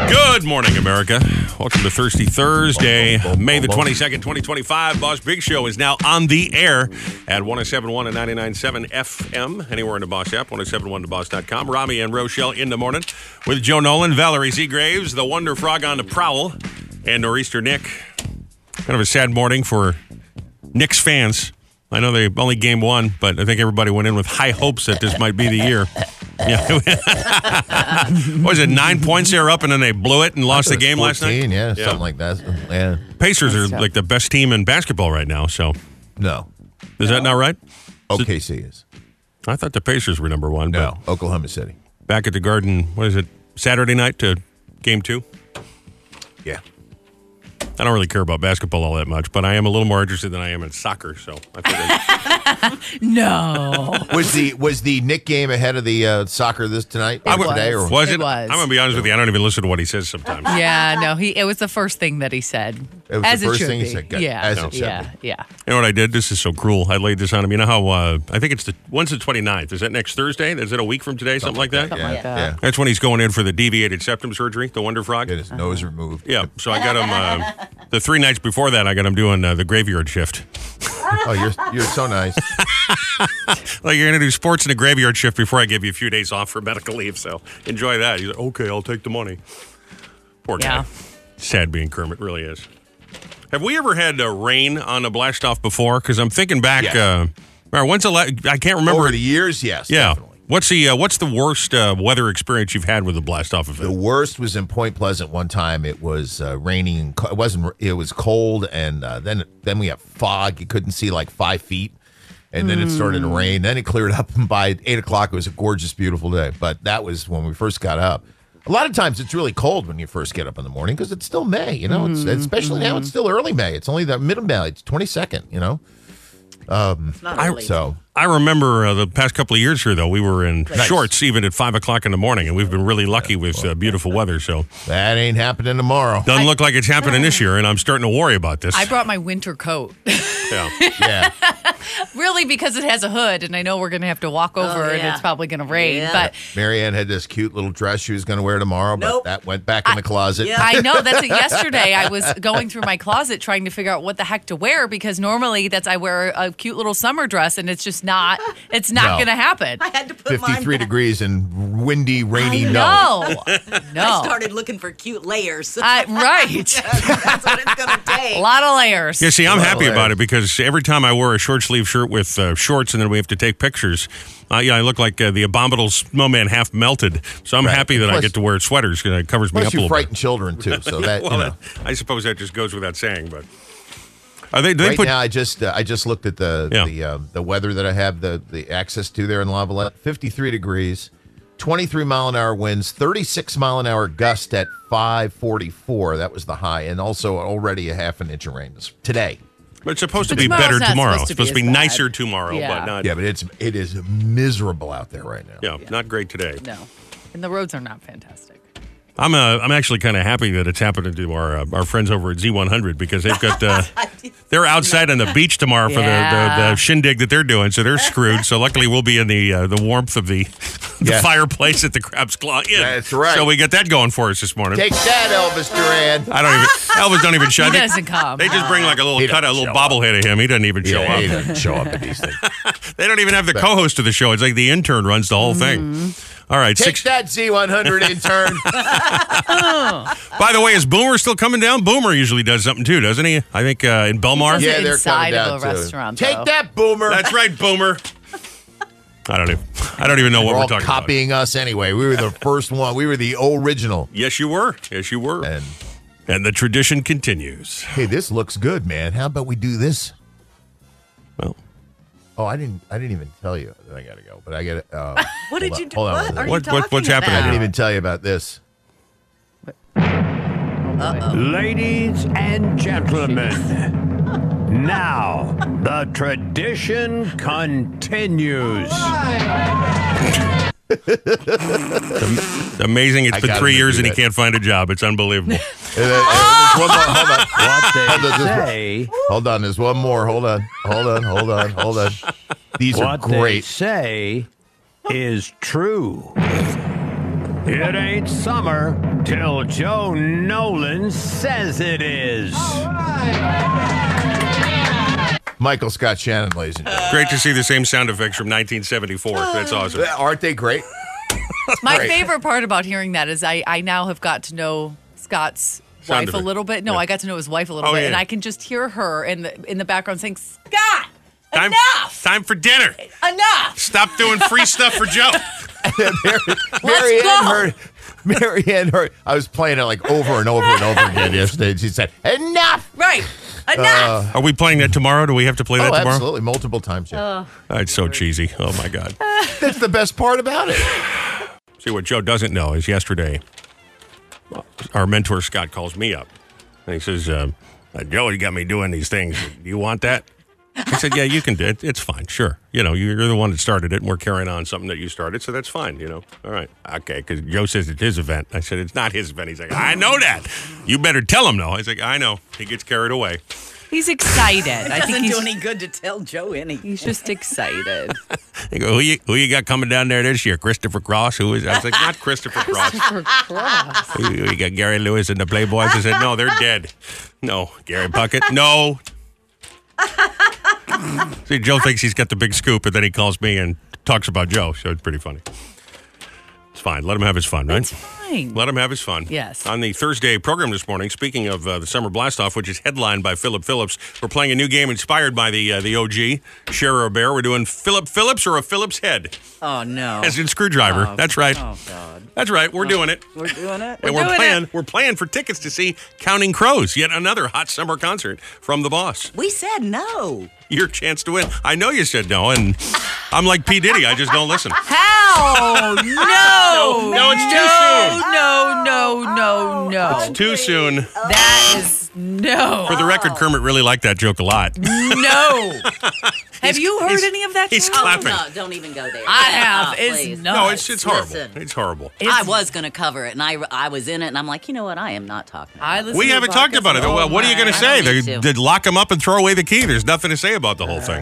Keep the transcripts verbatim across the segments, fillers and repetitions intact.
Good morning, America. Welcome to Thirsty Thursday, May the twenty-second, twenty twenty-five. Boss Big Show is now on the air at one oh seven point one and ninety-nine point seven F M, anywhere in the Boss app, one oh seven one the boss dot com. Rami and Rochelle in the morning with Joe Nolan, Valerie Seagraves, the Wonder Frog on the prowl, and Nor'easter Nick. Kind of a sad morning for Knicks fans. I know they only game one, but I think everybody went in with high hopes that this might be the year. Yeah. What was it, nine points they were up and then they blew it and lost the game last night? Yeah, yeah, something like that. Yeah. Pacers are like the best team in basketball right now, so. No. Is no. that not right? O K C is. I thought the Pacers were number one. No, but Oklahoma City. Back at the Garden, what is it, Saturday night to game two? Yeah. I don't really care about basketball all that much, but I am a little more interested than I am in soccer. So I figured. No. Was the was the Nick game ahead of the uh, soccer this tonight or it was. today? Or was it? It was. I'm gonna be honest with you. I don't even listen to what he says sometimes. Yeah, no. He. It was the first thing that he said. It was as the first it should thing be. he said. Good. Yeah. As no. it should yeah. be. Yeah. You know what I did? This is so cruel. I laid this on him. You know how? Uh, I think it's the when's the twenty-ninth? Is that next Thursday? Is it a week from today? Something, something like that. Something yeah. like that. Yeah. That's when he's going in for the deviated septum surgery. The Wonder Frog. Get his uh-huh. nose removed. Yeah. So I got him. Uh, the three nights before that, I got him doing uh, the graveyard shift. Oh, you're you're so nice. Like you're going to do sports in a graveyard shift before I give you a few days off for medical leave. So enjoy that. He's like, okay, I'll take the money. Poor guy. Yeah. Sad being Kermit, really is. Have we ever had uh, rain on a blast off before? Because I'm thinking back. Yes. Uh, all right, when's the la- I can't remember. Over the years, yes. Yeah. Definitely. What's the uh, what's the worst uh, weather experience you've had with a blast off event? The worst was in Point Pleasant. One time it was uh, raining. And co- it wasn't. It was cold, and uh, then then we had fog. You couldn't see like five feet, and then it started to rain. Then it cleared up, and by eight o'clock it was a gorgeous, beautiful day. But that was when we first got up. A lot of times it's really cold when you first get up in the morning because it's still May. You know, it's, especially now it's still early May. It's only the middle May. It's twenty-second. You know. Um, it's not early. So I remember uh, the past couple of years here, though, we were in nice. shorts even at five o'clock in the morning, and we've been really lucky with uh, beautiful weather. So that ain't happening tomorrow. Doesn't I, look like it's happening this year, and I'm starting to worry about this. I brought my winter coat. Yeah, yeah. Really, because it has a hood, and I know we're going to have to walk over, oh, yeah. and it's probably going to rain. Yeah. But Marianne had this cute little dress she was going to wear tomorrow, but nope. that went back in the closet. I, yeah. I know. That's it. Yesterday, I was going through my closet trying to figure out what the heck to wear because normally that's I wear a cute little summer dress, and it's just not. It's not no. going to happen. I had to put fifty-three mine degrees and windy, rainy. I No, no. I started looking for cute layers. Uh, right. That's what it's going to take. A lot of layers. Yeah, see, I'm happy layers. about it because every time I wear a short sleeve shirt with uh, shorts and then we have to take pictures, uh, yeah, I look like uh, the abominable snowman half melted. So I'm right. happy that plus, I get to wear sweaters because it covers me plus up a you little frighten bit. children too, so that well, you know. I suppose that just goes without saying, but. Are they, do they right put, now, I just uh, I just looked at the yeah. the uh, the weather that I have the, the access to there in Lavallette. fifty-three degrees, twenty-three mile an hour winds, thirty-six mile an hour gust at five forty-four. That was the high, and also already a half an inch of rain today. But it's supposed but to be tomorrow's better tomorrow. Supposed It's supposed to be, to be nicer tomorrow, yeah. but not. Yeah, but it's it is miserable out there right now. Yeah, yeah. Not great today. No, and the roads are not fantastic. I'm uh, I'm actually kind of happy that it's happening to our uh, our friends over at Z one hundred because they've got uh, they're outside on the beach tomorrow for yeah. the, the, the shindig that they're doing, so they're screwed. So luckily we'll be in the uh, the warmth of the, the yeah. fireplace at the Crab's Claw Inn. That's right. So we get that going for us this morning. Take that, Elvis Duran. I don't even Elvis don't even show. He they, doesn't come. They just bring like a little He cut, a doesn't little show bobblehead of him. He doesn't even show yeah, up. He doesn't show up at these things. They don't even have the co-host of the show. It's like the intern runs the whole Mm-hmm. thing. All right, Take six. that Z one hundred intern. By the way, is Boomer still coming down? Boomer usually does something too, doesn't he? I think uh, in Belmar. He does Yeah, it they're inside coming of down a too. restaurant. Take though. that, Boomer. That's right, Boomer. I don't even. I don't even know what we're we're all talking copying about. us anyway. We were the first one. We were the original. Yes, you were. Yes, you were. And And the tradition continues. hey, this looks good, man. How about we do this? Well, oh, I didn't. I didn't even tell you that I got to go, but I got it. Uh, What did hold you on, do? hold on What one are second. you What- talking what- what's happening? I didn't about? even tell you about this. Ladies and gentlemen, now the tradition continues. it's amazing. It's I been got three him to years do and he that. can't find a job. It's unbelievable. Uh, uh, one more, hold on. What they Hold on, just- say, Hold on, there's one more. Hold on. Hold on. Hold on. Hold on. These are what they great. say is true. It ain't summer till Joe Nolan says it is. Michael Scott Shannon, ladies and gentlemen. Great to see the same sound effects from nineteen seventy-four. That's awesome. Aren't they great? My Great. favorite part about hearing that is I, I now have got to know Scott's Sound wife a effect. little bit. No, Yeah. I got to know his wife a little Oh, bit, yeah. and I can just hear her in the in the background saying, "Scott, Time, enough, time for dinner. enough." Stop doing free stuff for Joe. Mary, Mary go. Ann heard. Mary Ann heard. I was playing it like over and over and over again yesterday. And she said, "Enough." Right, enough. Are we playing that tomorrow? Do we have to play that Oh, tomorrow? absolutely, multiple times. Yeah. Oh, it's so cheesy. Oh, my God. That's the best part about it. See, what Joe doesn't know is yesterday, our mentor Scott calls me up. And he says, uh, Joe, you got me doing these things. Do you want that? I said, yeah, you can do it. It's fine. Sure. You know, you're the one that started it, and we're carrying on something that you started, so that's fine, you know. All right. Okay, because Joe says it's his event. I said, it's not his event. He's like, I know that. You better tell him, though. I was like, I know. He gets carried away. He's excited. It I think doesn't he's, do any good to tell Joe anything. he's just excited. They go, who you, who you got coming down there this year? Christopher Cross? Who is I was like, not Christopher Cross. For cross. Who- who you got Gary Lewis and the Playboys? I said, no, they're dead. No. Gary Puckett? No. See, Joe thinks he's got the big scoop, and then he calls me and talks about Joe, so it's pretty funny. It's fine. Let him have his fun, right? It's fine. Let him have his fun. Yes. On the Thursday program this morning, speaking of uh, the Summer Blast-Off, which is headlined by Philip Phillips, we're playing a new game inspired by the uh, the O G, Share or Bear. We're doing Philip Phillips or a Phillips head, Oh, no. as in Screwdriver. Oh, That's right. Oh, God. That's right. We're doing it. We're doing it? And we're doing playing, it. we're playing for tickets to see Counting Crows, yet another hot summer concert from the boss. We said no. Your chance to win. I know you said no, and I'm like P. Diddy. I just don't listen. How? No. No, no, it's too soon. No, no, no, no. It's too soon. That is no. For the record, Kermit really liked that joke a lot. No. Have you heard he's- any of that? he's joke? Oh, clapping. no, don't even go there. I Yeah, have. oh, It's please. not. No, it's it's horrible. Listen. It's horrible. I was going to cover it, and I, I was in it, and I'm like, you know what? I am not talking about I it. listen We to haven't a talked podcast about it. all Well, what are you my- going to I say? don't They need to. did lock him up and throw away the key. There's nothing to say about the whole thing.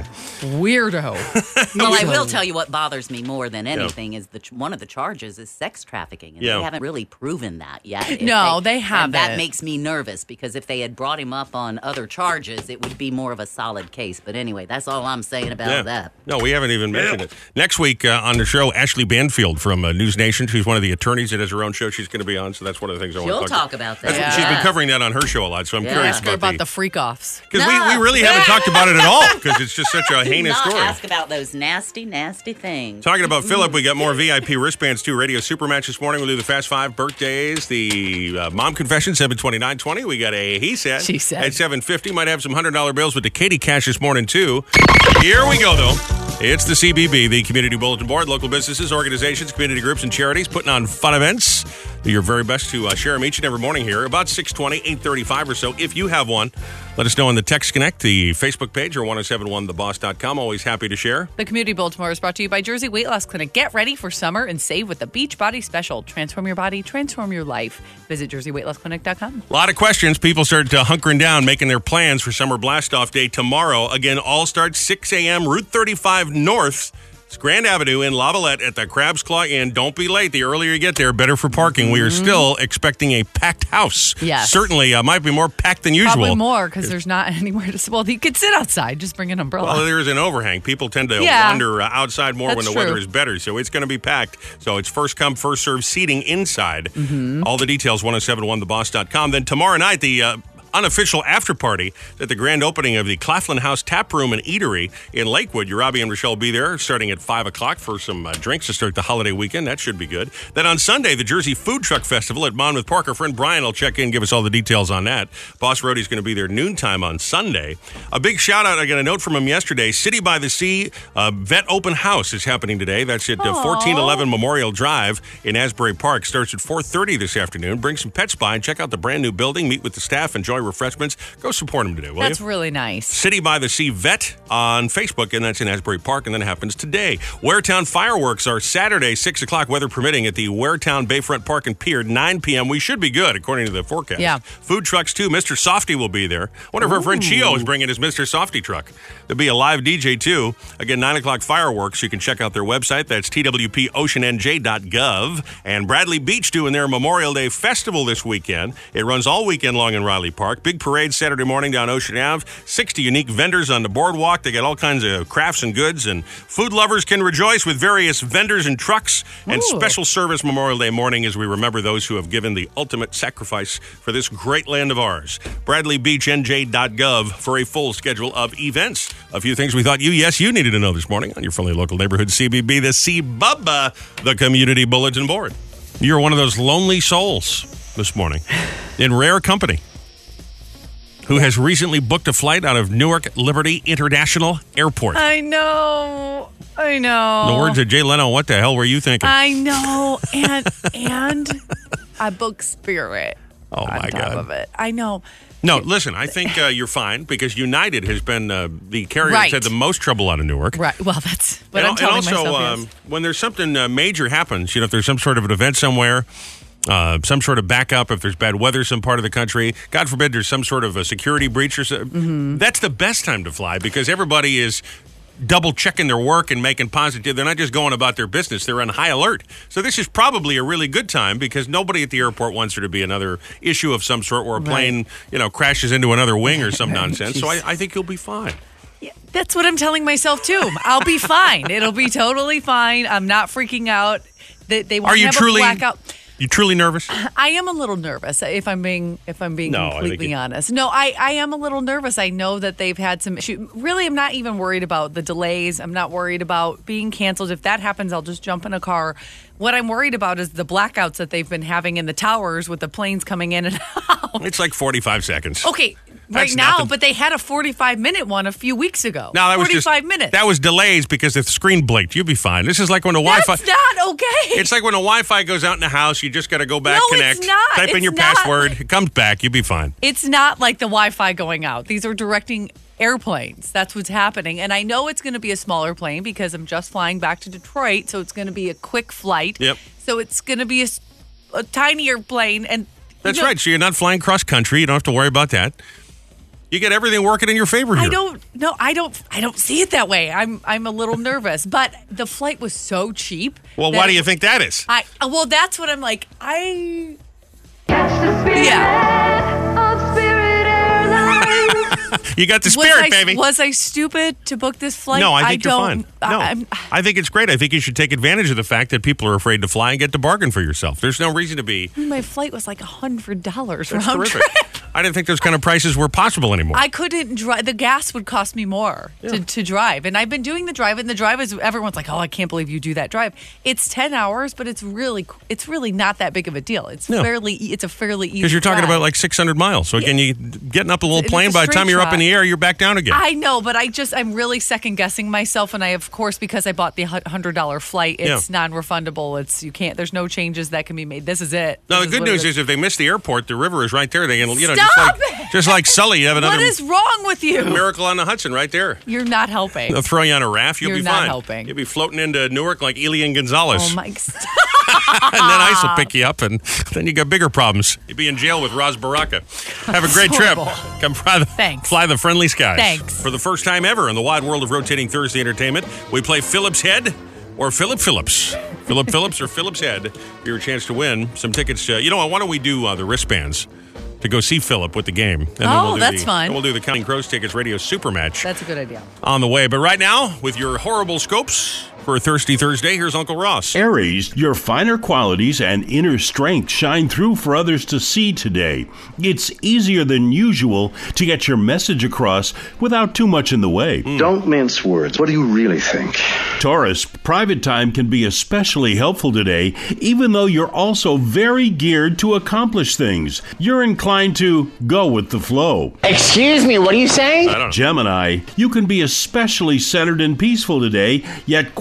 Weirdo. Well, I will tell you what bothers me more than anything is the one of the charges is sex trafficking, and Yeah. they haven't really proven that yet. If No, they and that haven't. makes me nervous because if they had brought him up on other charges, it would be more of a solid case. But anyway, that's all I'm saying about Yeah. that. No, we haven't even mentioned it. Next week uh, on the show, Ashley Banfield from uh, News Nation. She's one of the attorneys that has her own show she's going to be on, so that's one of the things I She'll want to talk talk about that. That's what- Yeah. She's been covering that on her show a lot, so I'm Yeah. curious Ask What about, about the freak offs? Because No. we, we really haven't talked about it at all because it's just such a Do heinous not story. ask about those nasty, nasty things. Talking about Philip, we got more V I P wristbands too. Radio Supermatch this morning. We'll do the Fast Five birthdays, the uh, Mom Confession, seven twenty-nine twenty. We got a He Said, She Said. at seven fifty. Might have some one hundred dollar bills with the Katie Cash this morning too. Here we go, though. It's the C B B, the Community Bulletin Board. Local businesses, organizations, community groups, and charities putting on fun events. Do your very best to uh, share them each and every morning here. About six twenty, eight thirty-five or so. If you have one, let us know on the Text Connect, the Facebook page, or ten seventy-one the boss dot com. Always happy to share. The Community Baltimore is brought to you by Jersey Weight Loss Clinic. Get ready for summer and save with the Beach Body Special. Transform your body, transform your life. Visit jersey weight loss clinic dot com. A lot of questions. People start uh, hunkering down, making their plans for Summer Blast-Off Day tomorrow. Again, all starts six a.m. Route thirty-five North. It's Grand Avenue in Lavalette at the Crab's Claw Inn. Don't be late. The earlier you get there, better for parking. We are still expecting a packed house. Yes. Certainly uh, might be more packed than usual. Probably more because there's not anywhere to. Well, you could sit outside. Just bring an umbrella. Well, there's an overhang. People tend to Yeah. wander uh, outside more when That's the weather true. is better. So it's going to be packed. So it's first come, first served seating inside. Mm-hmm. All the details, ten seventy-one the boss dot com. Then tomorrow night, the uh, unofficial after party at the grand opening of the Claflin House Tap Room and Eatery in Lakewood. Urabi and Rochelle will be there starting at five o'clock for some uh, drinks to start the holiday weekend. That should be good. Then on Sunday, the Jersey Food Truck Festival at Monmouth Park. Our friend Brian will check in, give us all the details on that. Boss Roadie's going to be there noontime on Sunday. A big shout out, I got a note from him yesterday. City by the Sea uh, Vet Open House is happening today. That's at uh, fourteen eleven Memorial Drive in Asbury Park. Starts at four thirty this afternoon. Bring some pets by and check out the brand new building. Meet with the staff. Enjoy refreshments. Go support them today, will That's you? really nice. City by the Sea Vet on Facebook, and that's in Asbury Park, and then it happens today. Waretown fireworks are Saturday, six o'clock, weather permitting, at the Waretown Bayfront Park and Pier, nine p.m. We should be good, according to the forecast. Yeah. Food trucks, too. Mister Softy will be there. Wonder if our friend Chio is bringing his Mister Softy truck. There'll be a live D J, too. Again, nine o'clock fireworks. You can check out their website. That's T W P ocean N J dot gov. And Bradley Beach doing their Memorial Day Festival this weekend. It runs all weekend long in Riley Park. Big parade Saturday morning down Ocean Ave. sixty unique vendors on the boardwalk. They got all kinds of crafts and goods. And food lovers can rejoice with various vendors and trucks. And Ooh. special service Memorial Day morning as we remember those who have given the ultimate sacrifice for this great land of ours. Bradley Beach N J dot gov for a full schedule of events. A few things we thought you, yes, you needed to know this morning on your friendly local neighborhood C B B, the C B U B A, the Community Bulletin Board. You're one of those lonely souls this morning in rare company who has recently booked a flight out of Newark Liberty International Airport. I know. I know. The words of Jay Leno, what the hell were you thinking? I know. And and I booked Spirit. Oh, on my top God. of it. I know. No, listen, I think uh, you're fine because United has been uh, the carrier Right. that's had the most trouble out of Newark. Right. Well, that's what and, I'm telling and also, myself. um, is. when there's something uh, major happens, you know, if there's some sort of an event somewhere, uh, some sort of backup, if there's bad weather some part of the country, God forbid there's some sort of a security breach or something, Mm-hmm. that's the best time to fly because everybody is double checking their work and making positive. They're not just going about their business. They're on high alert. So this is probably a really good time because nobody at the airport wants there to be another issue of some sort where a plane, Right. you know, crashes into another wing or some nonsense. So I, Jeez. I think you'll be fine. Yeah, that's what I'm telling myself too. I'll be fine. It'll be totally fine. I'm not freaking out. They, they won't Are you have truly- a blackout. You truly nervous? I am a little nervous if I'm being if I'm being No, I think completely you- honest. No, I, I am a little nervous. I know that they've had some issue. Really, I'm not even worried about the delays. I'm not worried about being canceled. If that happens, I'll just jump in a car. What I'm worried about is the blackouts that they've been having in the towers with the planes coming in and out. It's like forty-five seconds. Okay, right That's now, nothing. but they had a forty-five minute one a few weeks ago. No, that was just forty-five minutes. That was delays because the screen blinked. You'll be fine. This is like when the That's Wi-Fi. not okay. It's like when the Wi-Fi goes out in the house. You just got to go back, No, connect, it's not. type in It's your not. password. It comes back. You'll be fine. It's not like the Wi-Fi going out. These are directing airplanes. That's what's happening. And I know it's going to be a smaller plane because I'm just flying back to Detroit, so it's going to be a quick flight. Yep. So it's going to be a, s- a tinier plane. And you That's know, right. So you're not flying cross country. You don't have to worry about that. You get everything working in your favor here. I don't no, I don't I don't see it that way. I'm I'm a little nervous, but the flight was so cheap. Well, that why do you think that is? I uh, well, that's what I'm like. I Catch the spirit Yeah. of Spirit Airlines. You got the was spirit, I, baby. Was I stupid to book this flight? No, I think you're don't, fine. No, I, I'm, I think it's great. I think you should take advantage of the fact that people are afraid to fly and get to bargain for yourself. There's no reason to be. my flight was like a hundred dollars That's round terrific. trip. I didn't think those kind of prices were possible anymore. I couldn't drive. The gas would cost me more to, to drive. And I've been doing the drive, and the drive is, everyone's like, oh, I can't believe you do that drive. It's ten hours, but it's really, it's really not that big of a deal. It's No. fairly, it's a fairly easy Because you're talking drive. about like six hundred miles. So again, you getting up a little It's plane. a By the time straight you're up in shot. the air, you're back down again. I know, but I just, I'm really second guessing myself. And I, of course, because I bought the one hundred dollars flight, it's Yeah. non-refundable. It's, you can't, there's no changes that can be made. This is it. No, This the good what it news is if they miss the airport, the river is right there. They can, you know, Stop just like it! just like Sully, you have another What is wrong with you? miracle on the Hudson right there. You're not helping. They'll throw you on a raft. You'll You're be not fine. helping. You'll be floating into Newark like Elian Gonzalez, Oh my, and then ice will pick you up, and then you got bigger problems. You'll be in jail with Roz Baraka. Have a great trip. horrible. Come fly the, Thanks. fly the friendly skies. Thanks. For the first time ever in the wide world of rotating Thursday entertainment, we play Phillips Head or Philip Phillips. Philip Phillips or Phillips Head. Your chance to win some tickets. To, you know what? Why don't we do uh, the wristbands to go see Philip with the game? And then Oh, we'll do that's the, fun. And we'll do the Counting Crows Tickets Radio Super Match that's a good idea. on the way. But right now, with your horrible scopes for a Thirsty Thursday, here's Uncle Ross. Aries, your finer qualities and inner strength shine through for others to see today. It's easier than usual to get your message across without too much in the way. Don't mince words. What do you really think? Taurus, private time can be especially helpful today, even though you're also very geared to accomplish things. You're inclined to go with the flow. Excuse me, what are you saying? I don't know. Gemini, you can be especially centered and peaceful today, yet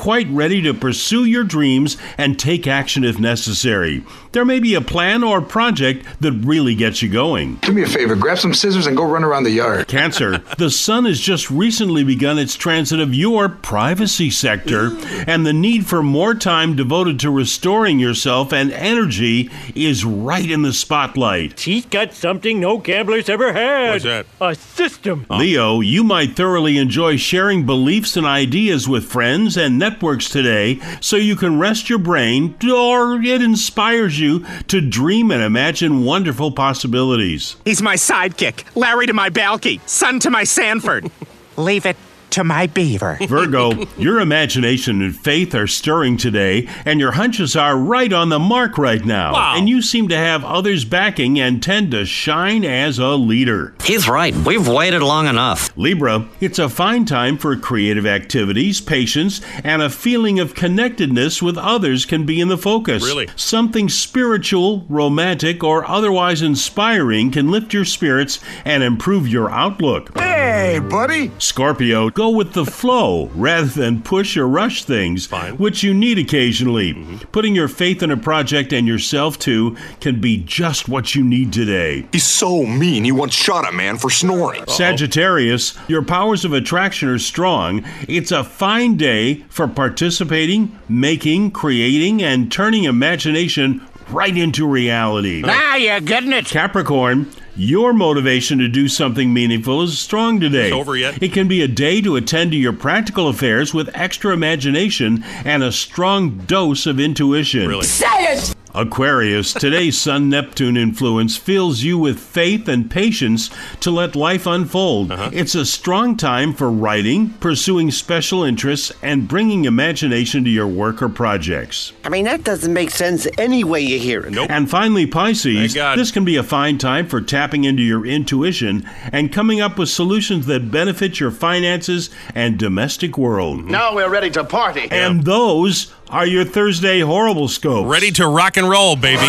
quite ready to pursue your dreams and take action if necessary. There may be a plan or project that really gets you going. Do me a favor, grab some scissors and go run around the yard. Cancer, the sun has just recently begun its transit of your privacy sector, and the need for more time devoted to restoring yourself and energy is right in the spotlight. He's got something no gambler's ever had. What's that? A system. Leo, you might thoroughly enjoy sharing beliefs and ideas with friends and networks today so you can rest your brain, or it inspires you to dream and imagine wonderful possibilities. He's my sidekick, Larry to my Balky, son to my Sanford. Leave it to my beaver. Virgo, your imagination and faith are stirring today, and your hunches are right on the mark right now. Wow. And you seem to have others backing and tend to shine as a leader. He's right. We've waited long enough. Libra, it's a fine time for creative activities, patience, and a feeling of connectedness with others can be in the focus. Really? Something spiritual, romantic, or otherwise inspiring can lift your spirits and improve your outlook. Hey, buddy. Scorpio, go with the flow rather than push or rush things, Fine. which you need occasionally. Mm-hmm. Putting your faith in a project and yourself too can be just what you need today. He's so mean, he once shot a man for snoring. Uh-oh. Sagittarius, your powers of attraction are strong. It's a fine day for participating, making, creating, and turning imagination right into reality. Now you're getting it. Capricorn, your motivation to do something meaningful is strong today. It's over yet? It can be a day to attend to your practical affairs with extra imagination and a strong dose of intuition. Really? Say it! Aquarius, today's Sun-Neptune influence fills you with faith and patience to let life unfold. Uh-huh. It's a strong time for writing, pursuing special interests, and bringing imagination to your work or projects. I mean, that doesn't make sense any way you hear it. Nope. And finally, Pisces, Thank God. this can be a fine time for tapping into your intuition and coming up with solutions that benefit your finances and domestic world. Now we're ready to party. And those are your Thursday horrible scopes. Ready to rock and roll, baby.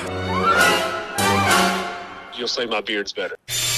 You'll say my beard's better.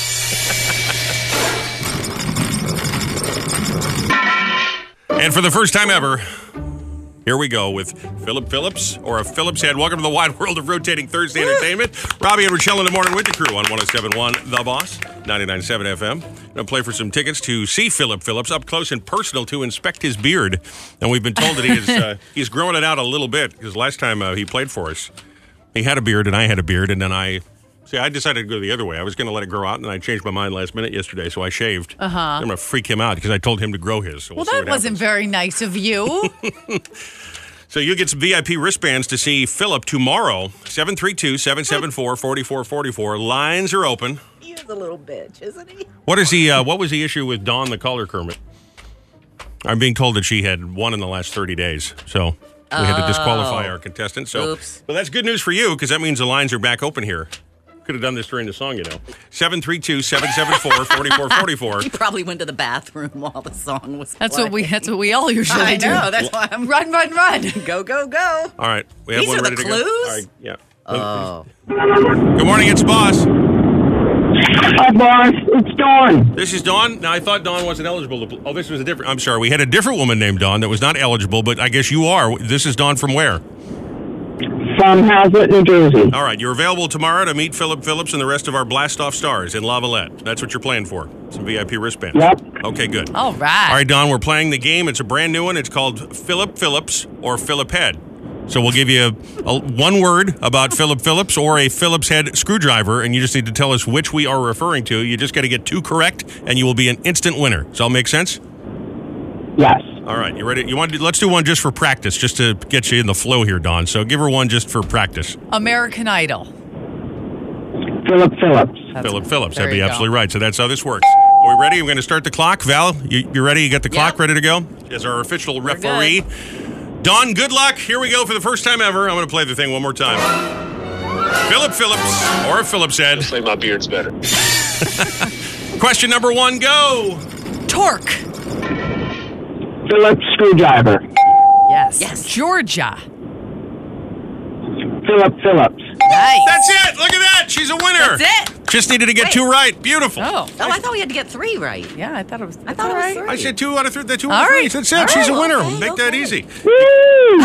And for the first time ever, here we go with Philip Phillips, or a Phillips head. Welcome to the wide world of rotating Thursday entertainment. Robbie and Rochelle in the morning with the crew on one oh seven point one The Boss, ninety-nine point seven F M. Going to play for some tickets to see Philip Phillips up close and personal to inspect his beard. And we've been told that he is uh, he's growing it out a little bit, because last time uh, he played for us, he had a beard and I had a beard, and then I... See, I decided to go the other way. I was going to let it grow out, and I changed my mind last minute yesterday, so I shaved. Uh-huh. I'm going to freak him out because I told him to grow his. So Well, we'll see that what wasn't happens. very nice of you. So you get some V I P wristbands to see Philip tomorrow, seven three two, seven seven four, four four four four. Lines are open. He is a little bitch, isn't he? What is the, uh, what was the issue with Dawn the Color Kermit? I'm being told that she had won in the last thirty days, so we had to disqualify our contestant. So, Oops. But that's good news for you, because that means the lines are back open here. Could have done this during the song, you know. seven three two, seven seven four, four four four four. He probably went to the bathroom while the song was That's playing. what we. That's what we all usually I do. know. That's why I'm Run, run, run! go, go, go. All right. We have These one are ready the to go. clues? All right, yeah. Oh. Good morning, it's Boss. Hi, Boss. It's Dawn. This is Dawn. Now, I thought Dawn wasn't eligible to. Oh, this was a different. I'm sorry. We had a different woman named Dawn that was not eligible, but I guess you are. This is Dawn from where? From Hazlet, New Jersey. All right. You're available tomorrow to meet Philip Phillips and the rest of our Blast Off stars in La Valette. That's what you're playing for. Some V I P wristbands. Yep. Okay, good. All right. All right, Dawn, we're playing the game. It's a brand new one. It's called Philip Phillips or Philip Head. So we'll give you a, a, one word about Philip Phillips or a Phillips head screwdriver, and you just need to tell us which we are referring to. You just got to get two correct, and you will be an instant winner. Does that all make sense? Yes. All right, you ready? You want to? Let's do one just for practice, just to get you in the flow here, Dawn. So give her one just for practice. American Idol. Philip Phillips. Philip Phillips. There That'd be you go. absolutely right. So that's how this works. Are we ready? We're going to start the clock. Val, you, you ready? You got the clock Yep. ready to go? As our official referee. Dawn, good luck. Here we go for the first time ever. I'm going to play the thing one more time. Philip Phillips, or Phillips head. Say my beard's better. Question number one, go. Torque. Philip Screwdriver. Yes. Yes. Georgia. Philip Phillips. Nice. That's it. Look at that. She's a winner. That's it. Just needed to get Wait. two right. Beautiful. Oh. Oh, I thought we had to get three right. Yeah, I thought it was. I thought it was three. I said two out of three. The two All out of three. right. That's it. All She's right. a winner. Okay, Make that okay. easy. Woo!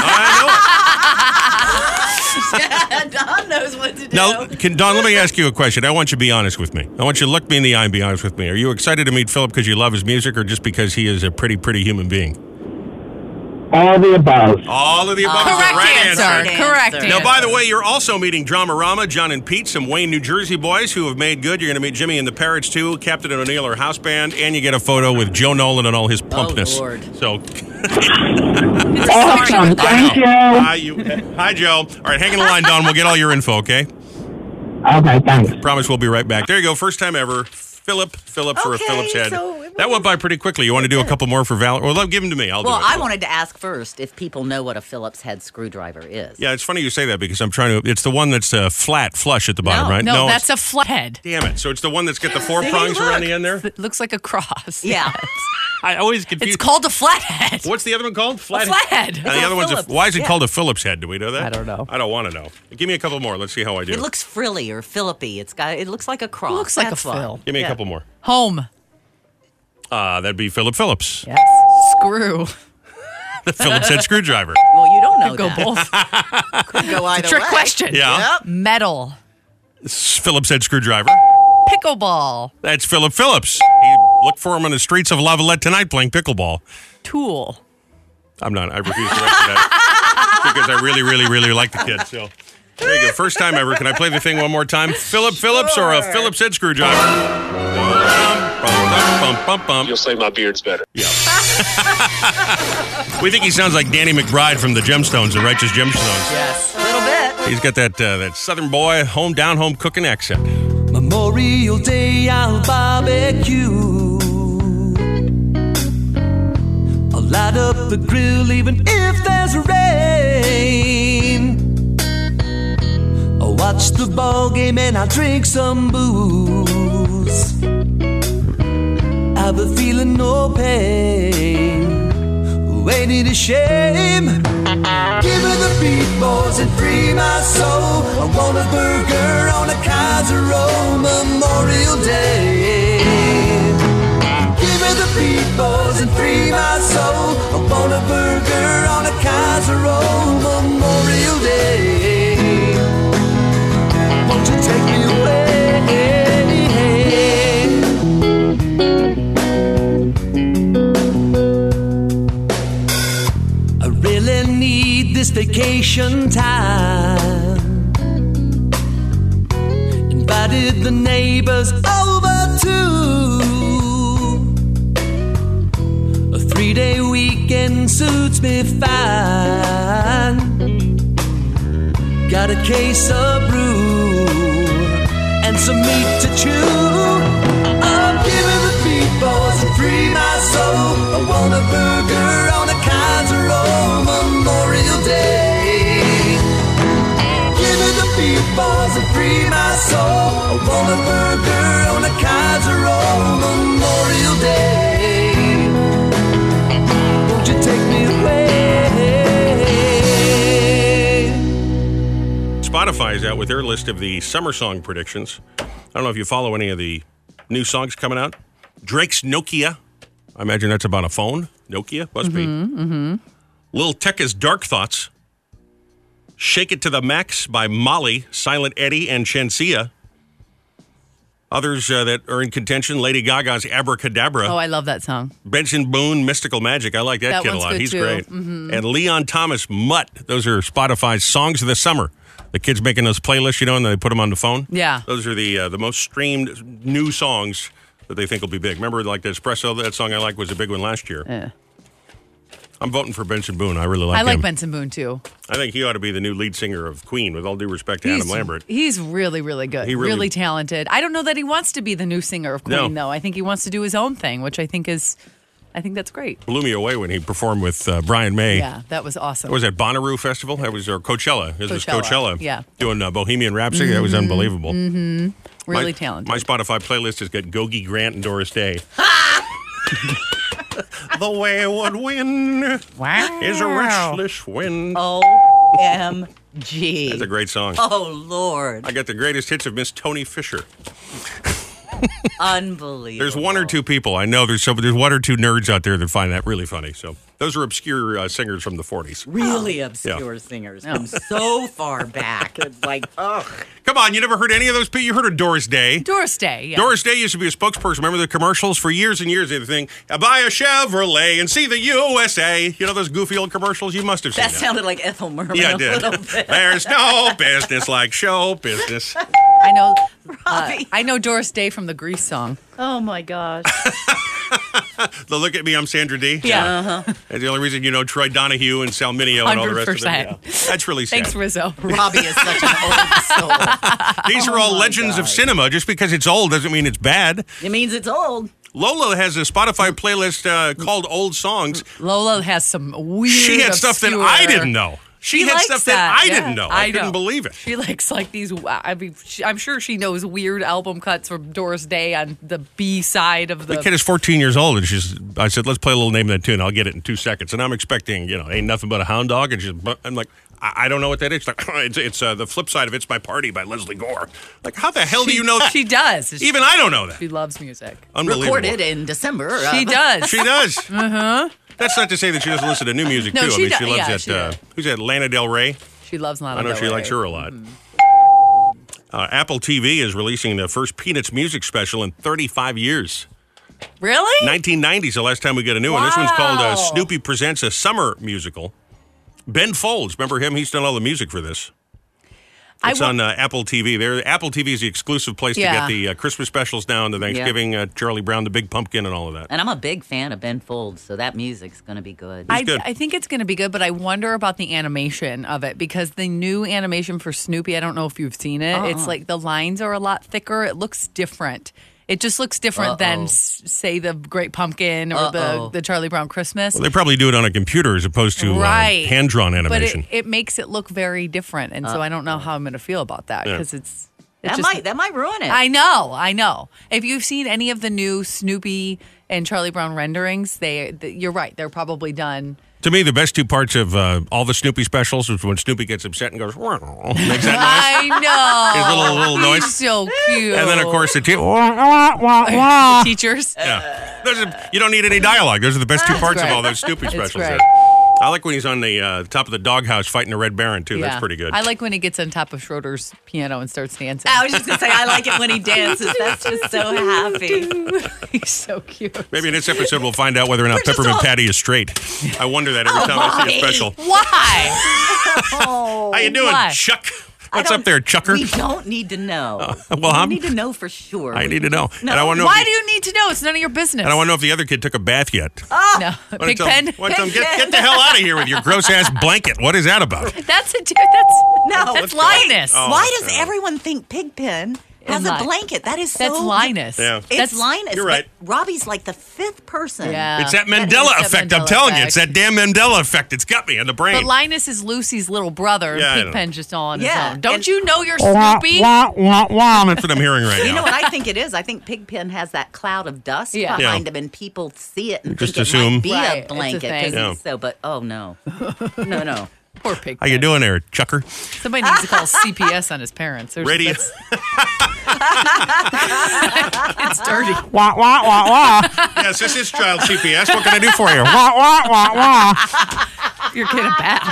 I Don knows what to do. know. Now, can, Don, let me ask you a question. I want you to be honest with me. I want you to look me in the eye and be honest with me. Are you excited to meet Philip because you love his music or just because he is a pretty, pretty human being? All the above. All of the above is the Correct right answer. answer. Correct Now, Now, answer. by the way, you're also meeting Dramarama, John and Pete, some Wayne, New Jersey boys who have made good. You're going to meet Jimmy and the Parrots, too, Captain and O'Neill, our house band, and you get a photo with Joe Nolan and all his plumpness. Lord. So, Awesome. Thank you. hi, you. Hi, Joe. All right, hang on the line, Don. We'll get all your info, okay? Okay, thanks. Promise we'll be right back. There you go. First time ever. Philip, Phillips or a Okay, Phillips head. so it That went by pretty quickly. You want to do a couple more for Val? Well, give them to me. I'll Well, do it. I wanted to ask first if people know what a Phillips head screwdriver is. Yeah, it's funny you say that because I'm trying to. It's the one that's uh, flat, flush at the bottom, No, right? No, it's- that's a flathead. Damn it. So it's the one that's got the four See, prongs look. around the end there? It looks like a cross. Yeah. I always confuse. It's called a flathead. What's the other one called? Flathead. flathead. And It's the a other one's a, Phillips. why is it Yeah. called a Phillips head? Do we know that? I don't know. I don't want to know. Give me a couple more. Let's see how I do. It looks frilly or Phillippy. It's got. It looks like a cross. looks like a That's why. fill. Give me Yeah. a couple more. Home. Uh, that'd be Philip Phillips, Yes. Screw. the Phillips head screwdriver. Well, you don't know Go that. both. Could go either Trick way. question. Yeah. Yep. Metal. It's Phillips head screwdriver. Pickleball. That's Philip Phillips. You look for him on the streets of Lavalette tonight playing pickleball. Tool. I'm not. I refuse to answer that because I really, really, really like the kid. So there you go. First time ever. Can I play the thing one more time? Philip Phillips or a Phillips head screwdriver? Bum, bum, bum, bum, bum. You'll say my beard's better. Yeah. We think he sounds like Danny McBride from the Gemstones, the Righteous Gemstones. Yes. A little bit. He's got that uh, that Southern boy, home down home cooking accent. Memorial Day, I'll barbecue. I'll light up the grill even if there's rain. I'll watch the ball game and I'll drink some booze. I've been feeling no pain. Ain't it a shame? Give me the beat, boys, and free my soul. I want a burger on a Kaiser Roll Memorial Day. Give me the beat, boys, and free my soul. I want a burger on a Kaiser Roll Memorial Day. Won't you take me away? I really need this vacation time. Invited the neighbors over too. A three-day weekend suits me fine. Got a case of brew and some meat to chew. I'm giving the peoples and free my soul. I want a burger on a Kaiser Roll Memorial Day. Give me the peoples and free my soul. I want a burger on a Kaiser Roll Memorial Day. Won't you take me away? Spotify is out with their list of the summer song predictions. I don't know if you follow any of the new songs coming out. Drake's Nokia. I imagine that's about a phone. Nokia, must be. Mm-hmm. Lil Tecca's Dark Thoughts. Shake It to the Max by Molly, Silent Eddie, and Shensia. Others uh, that are in contention, Lady Gaga's Abracadabra. Oh, I love that song. Benson Boone, Mystical Magic. I like that, That kid a one's lot. good He's too. great. Mhm. And Leon Thomas, Mutt. Those are Spotify's songs of the summer. The kids making those playlists, you know, and they put them on the phone. Yeah. Those are the uh, the most streamed new songs that they think will be big. Remember, like the Espresso, that song I like was a big one last year. Yeah. I'm voting for Benson Boone. I really like I him. like Benson Boone too. I think he ought to be the new lead singer of Queen, with all due respect to He's, Adam Lambert. he's really, really good. He really, really- talented. I don't know that he wants to be the new singer of Queen, No. though. I think he wants to do his own thing, which I think is, I think that's great. Blew me away when he performed with uh, Brian May. Yeah, that was awesome. What was that, Bonnaroo Festival? That was or Coachella. This was Coachella, Coachella. yeah. Doing uh, Bohemian Rhapsody. That was Mhm, unbelievable. Mm-hmm. Really my, talented. My Spotify playlist has got Gogi Grant and Doris Day. The wayward wind wow. is a restless wind. O M Gee. That's a great song. Oh, Lord. I got the greatest hits of Miss Tony Fisher. Unbelievable. There's one or two people I know. There's so there's one or two nerds out there that find that really funny. So those are obscure uh, singers from the forties. Really obscure Yeah. singers from so far back. It's like, ugh. Come on, you never heard any of those people? You heard of Doris Day? Doris Day, yeah. Doris Day used to be a spokesperson. Remember the commercials for years and years? The thing, buy a Chevrolet and see the U S A. You know those goofy old commercials? You must have seen That that. sounded like Ethel Merman Yeah, a it did. little bit. There's no business like show business. I know. Uh, I know Doris Day from the Grease song. Oh my gosh. The Look at Me, I'm Sandra Dee. Yeah. Uh-huh. That's the only reason you know Troy Donahue and Sal Mineo and all the rest of them. one hundred percent. Yeah. That's really sad. Thanks, Rizzo. Robbie is such an old soul. These are all Oh, my legends of God. cinema. Just because it's old doesn't mean it's bad. It means it's old. Lola has a Spotify playlist uh, called Old Songs. Lola has some weird. She had stuff that obscure- I didn't know. She, had likes stuff that, I yeah. didn't know. I, couldn't know. believe it. She likes like these. I mean, she, I'm sure she knows weird album cuts from Doris Day on the B side of the. The kid is fourteen years old, and she's. I said, "Let's play a little name of that tune." I'll get it in two seconds, and I'm expecting, you know, ain't nothing but a hound dog, and she's. I'm like, I, I don't know what that is. She's like, it's it's uh, the flip side of "It's My Party" by Leslie Gore. Like, how the hell do you know that? She does. Even I don't know that. She loves music. Unbelievable. Recorded in December. She does. She does. Uh huh. That's not to say that she doesn't listen to new music No, too. she I mean, does- she loves yeah, that. she Uh, does. who's that? Lana Del Rey. She loves Lana I know Del she Rey. likes her a lot. Uh, Apple T V is releasing the first Peanuts music special in thirty-five years. Really? nineteen ninety is the last time we get a new one. This one's called uh, Wow. Snoopy Presents a Summer Musical. Ben Folds, remember him? He's done all the music for this. I It's wa- on uh, Apple T V. There, Apple T V is the exclusive place Yeah. to get the uh, Christmas specials down, the Thanksgiving, uh, Charlie Brown, the Big Pumpkin, and all of that. And I'm a big fan of Ben Folds, so that music's going to be good. I, good. I think it's going to be good, but I wonder about the animation of it because the new animation for Snoopy, I don't know if you've seen it. Uh-uh. It's like the lines are a lot thicker. It looks different. It just looks different Uh-oh. than, s- say, the Great Pumpkin or the, Uh-oh. the Charlie Brown Christmas. Well, they probably do it on a computer as opposed to Right. uh, hand-drawn but animation. it, it makes it look very different, and so I don't know how I'm going to feel about that Yeah. because it's, it's that just- might that might ruin it. I know, I know. If you've seen any of the new Snoopy and Charlie Brown renderings, they, they you're right. They're probably done. To me, the best two parts of uh, all the Snoopy specials is when Snoopy gets upset and goes, "Wow," makes that I know. His little- little noise. He's so cute. noise. And then, of course, the, te- the teachers. yeah. Those are, you don't need any dialogue. Those are the best two That's parts of great. all those Snoopy It's specials. great. there. I like when he's on the uh, top of the doghouse fighting the Red Baron, too. That's Yeah. pretty good. I like when he gets on top of Schroeder's piano and starts dancing. I was just going to say, I like it when he dances. That's just so happy. He's so cute. Maybe in this episode we'll find out whether or not We're just Peppermint all- Patty is straight. I wonder that every Oh, time I see a why? special. Why? Oh, How you doing, Why? Chuck? I What's don't- up there, Chucker? We don't need to know. well, we I'm- need to know for sure. I We need to know. No. And I want to know Why if do the, you need to know? It's none of your business. and I want to know if the other kid took a bath yet. no. Wanna Pig tell- pen? wanna tell him, get, get the hell out of here with your gross ass blanket. What is that about? That's a dude. That's No. That's Linus. Oh, Why does yeah. everyone think Pigpen has Is a Li- blanket? That is so. That's Linus. Yeah. It's That's Linus. You're right. But Robbie's like the fifth person. Yeah. It's that That Mandela is that effect. I'm Mandela telling you, effect. it's that damn Mandela effect. It's got me in the brain. But Linus is Lucy's little brother. Yeah, I and know. Pigpen's just all on Yeah, his own. Don't and- you know you're Snoopy? That's what I'm hearing right You know now. what I think it is? I think Pigpen has that cloud of dust Yeah. behind Yeah. him, and people see it and Just think assume. it might be Right, a it's a blanket thing. because Yeah. he's so. But oh no, no, no. Poor Pigpen. How you doing there, Chucker? Somebody needs to call C P S on his parents. There's, Radio. It's, it's dirty. Wah, wah, wah, wah. Yes, this is Child C P S. What can I do for you? Wah, wah, wah, wah. You're getting bad.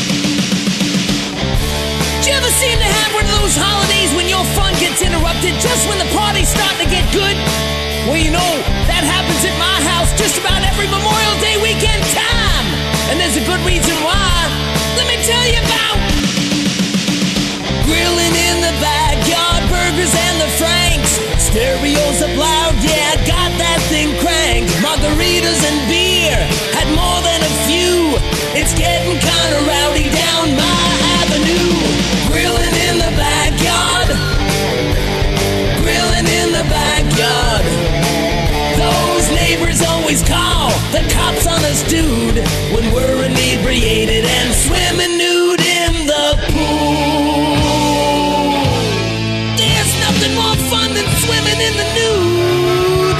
Do you ever seem to have one of those holidays when your fun gets interrupted just when the party's starting to get good? Well, you know, that happens at my house just about every Memorial Day weekend time. And there's a good reason why. Let me tell you about grilling in the backyard, burgers and the Franks. Stereos up loud, yeah, got that thing cranked. Margaritas and beer, had more than a few. It's getting kinda rowdy down my avenue. Grilling in the backyard, grilling in the backyard. Those neighbors always call the cops on us, dude, when we're inebriated and swimming nude in the pool. There's nothing more fun than swimming in the nude,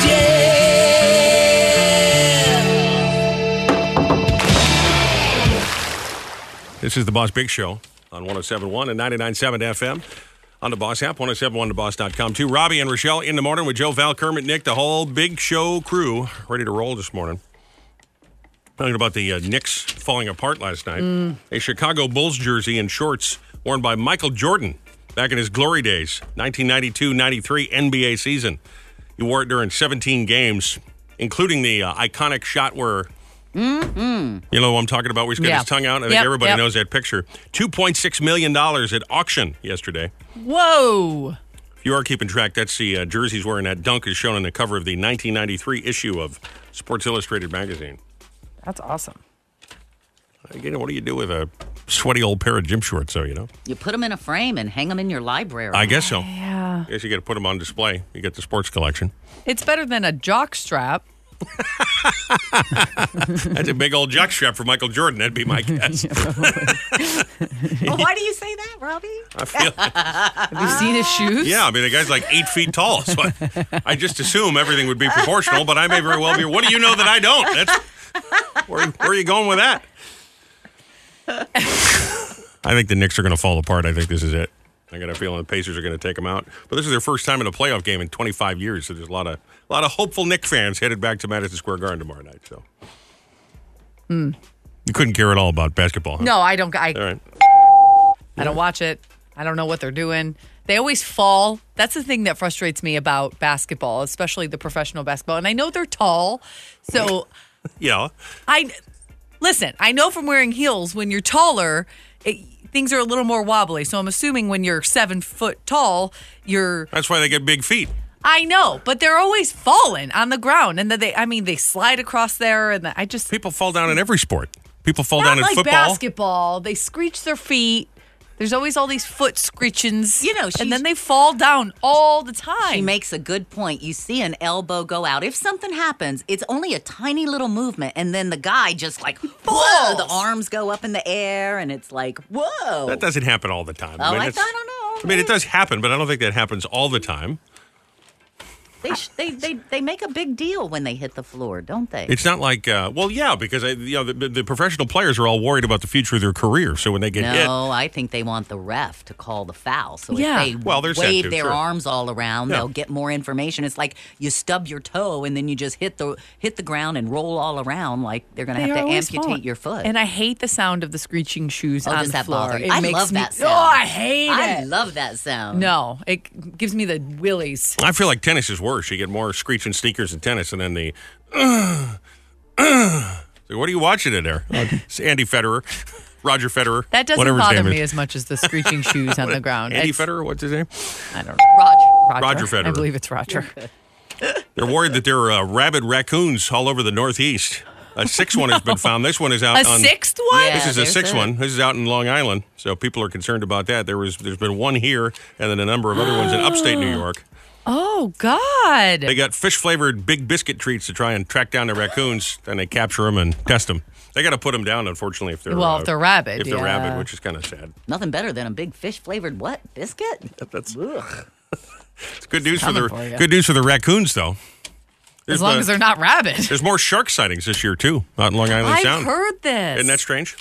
yeah. This is the Boss Big Show. on one oh seven point one and ninety-nine point seven F M. On the Boss app, one oh seven point one the boss dot com too. Robbie and Rochelle in the morning with Joe, Val, Kermit, Nick, the whole Big Show crew ready to roll this morning. Talking about the uh, Knicks falling apart last night. Mm. A Chicago Bulls jersey and shorts worn by Michael Jordan back in his glory days, nineteen ninety-two ninety-three N B A season. He wore it during seventeen games, including the uh, iconic shot where, mm-hmm. you know what I'm talking about, where he's got Yeah. his tongue out. I think Yep, everybody yep. knows that picture. two point six million dollars at auction yesterday. Whoa. If you are keeping track, that's the uh, jersey he's wearing. That dunk is shown on the cover of the nineteen ninety-three issue of Sports Illustrated magazine. That's awesome. You know, what do you do with a sweaty old pair of gym shorts, though, you know? You put them in a frame and hang them in your library. I guess so. Yeah. I guess you got to put them on display. You get the sports collection. It's better than a jock strap. That's a big old jock strap for Michael Jordan. That'd be my guess. Well, why do you say that, Robbie? I feel Have you seen his shoes? Yeah, I mean, the guy's like eight feet tall. So I, I just assume everything would be proportional, but I may very well be. What do you know that I don't? That's where, where are you going with that? I think the Knicks are going to fall apart. I think this is it. I got a feeling the Pacers are going to take them out. But this is their first time in a playoff game in twenty-five years. So there's a lot of a lot of hopeful Knicks fans headed back to Madison Square Garden tomorrow night. So Hmm. you couldn't care at all about basketball, huh? No, I don't. I, All right. I don't watch it. I don't know what they're doing. They always fall. That's the thing that frustrates me about basketball, especially the professional basketball. And I know they're tall, so Yeah. I listen. I know from wearing heels, when you're taller, it, things are a little more wobbly. So I'm assuming when you're seven foot tall, you're. That's why they get big feet. I know, but they're always falling on the ground, and then they. I mean, they slide across there, and I just People fall down in every sport. People fall not down in like football. basketball. They screech their feet. There's always all these foot screechings. You know, and she's- then they fall down all the time. She makes a good point. You see an elbow go out. If something happens, it's only a tiny little movement, and then the guy just like, whoa, the arms go up in the air, and it's like, whoa. That doesn't happen all the time. Oh, I, it's- I don't know. I mean, it does happen, but I don't think that happens all the time. They, sh- they they they make a big deal when they hit the floor, don't they? It's not like, uh, well, yeah, because I, you know the, the professional players are all worried about the future of their career. So when they get no, hit, I think they want the ref to call the foul. So Yeah. if they Well, there's that wave too, their sure. arms all around, Yeah. they'll get more information. It's like you stub your toe and then you just hit the hit the ground and roll all around like they're going to They have are to always amputate falling. your foot. And I hate the sound of the screeching shoes Oh, on does the that floor. bother you? It I makes love me, that sound. Oh, I hate I it. love that sound. No, it gives me the willies. I feel like tennis is worse. You get more screeching sneakers in tennis, and then the. Uh, uh. So what are you watching in there? It's Andy Federer, Roger Federer. That doesn't whatever his bother name me is. as much as the screeching shoes on the ground. Andy It's- Federer, what's his name? I don't know. Roger. Roger. Roger Federer. I believe it's Roger. They're worried that there are uh, rabid raccoons all over the Northeast. A sixth one has been found. This one is out A on. sixth one? Yeah, This is a there's sixth a- one. This is out in Long Island, so people are concerned about that. There was, there's been one here, and then a number of other ones in upstate New York. Oh, God. They got fish-flavored Big Biscuit treats to try and track down the raccoons, and they capture them and test them. They got to put them down, unfortunately, if they're Well, uh, if they're rabid, If they're yeah. rabid, which is kind of sad. Nothing better than a big fish flavored what? Biscuit? That's it's good news for the coming for you. good news for the raccoons, though. There's As long the- as they're not rabid. There's more shark sightings this year too, out in Long Island I've Sound. heard this. Isn't that strange?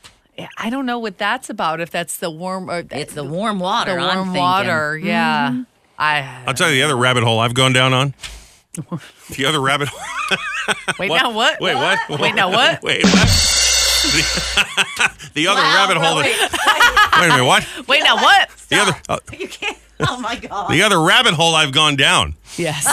I don't know what that's about. If that's the warm, or It's the warm water. the I'm warm thinking. water. Yeah, I I'll tell you the other rabbit hole I've gone down on. The other rabbit hole. wait. Now what? Wait, what? Wait, now what? Wait, what? The, the other Wow, rabbit hole. Robbie. That, wait a minute, what? Wait, now what? The other uh, You can't. Oh my god. the other rabbit hole I've gone down Yes.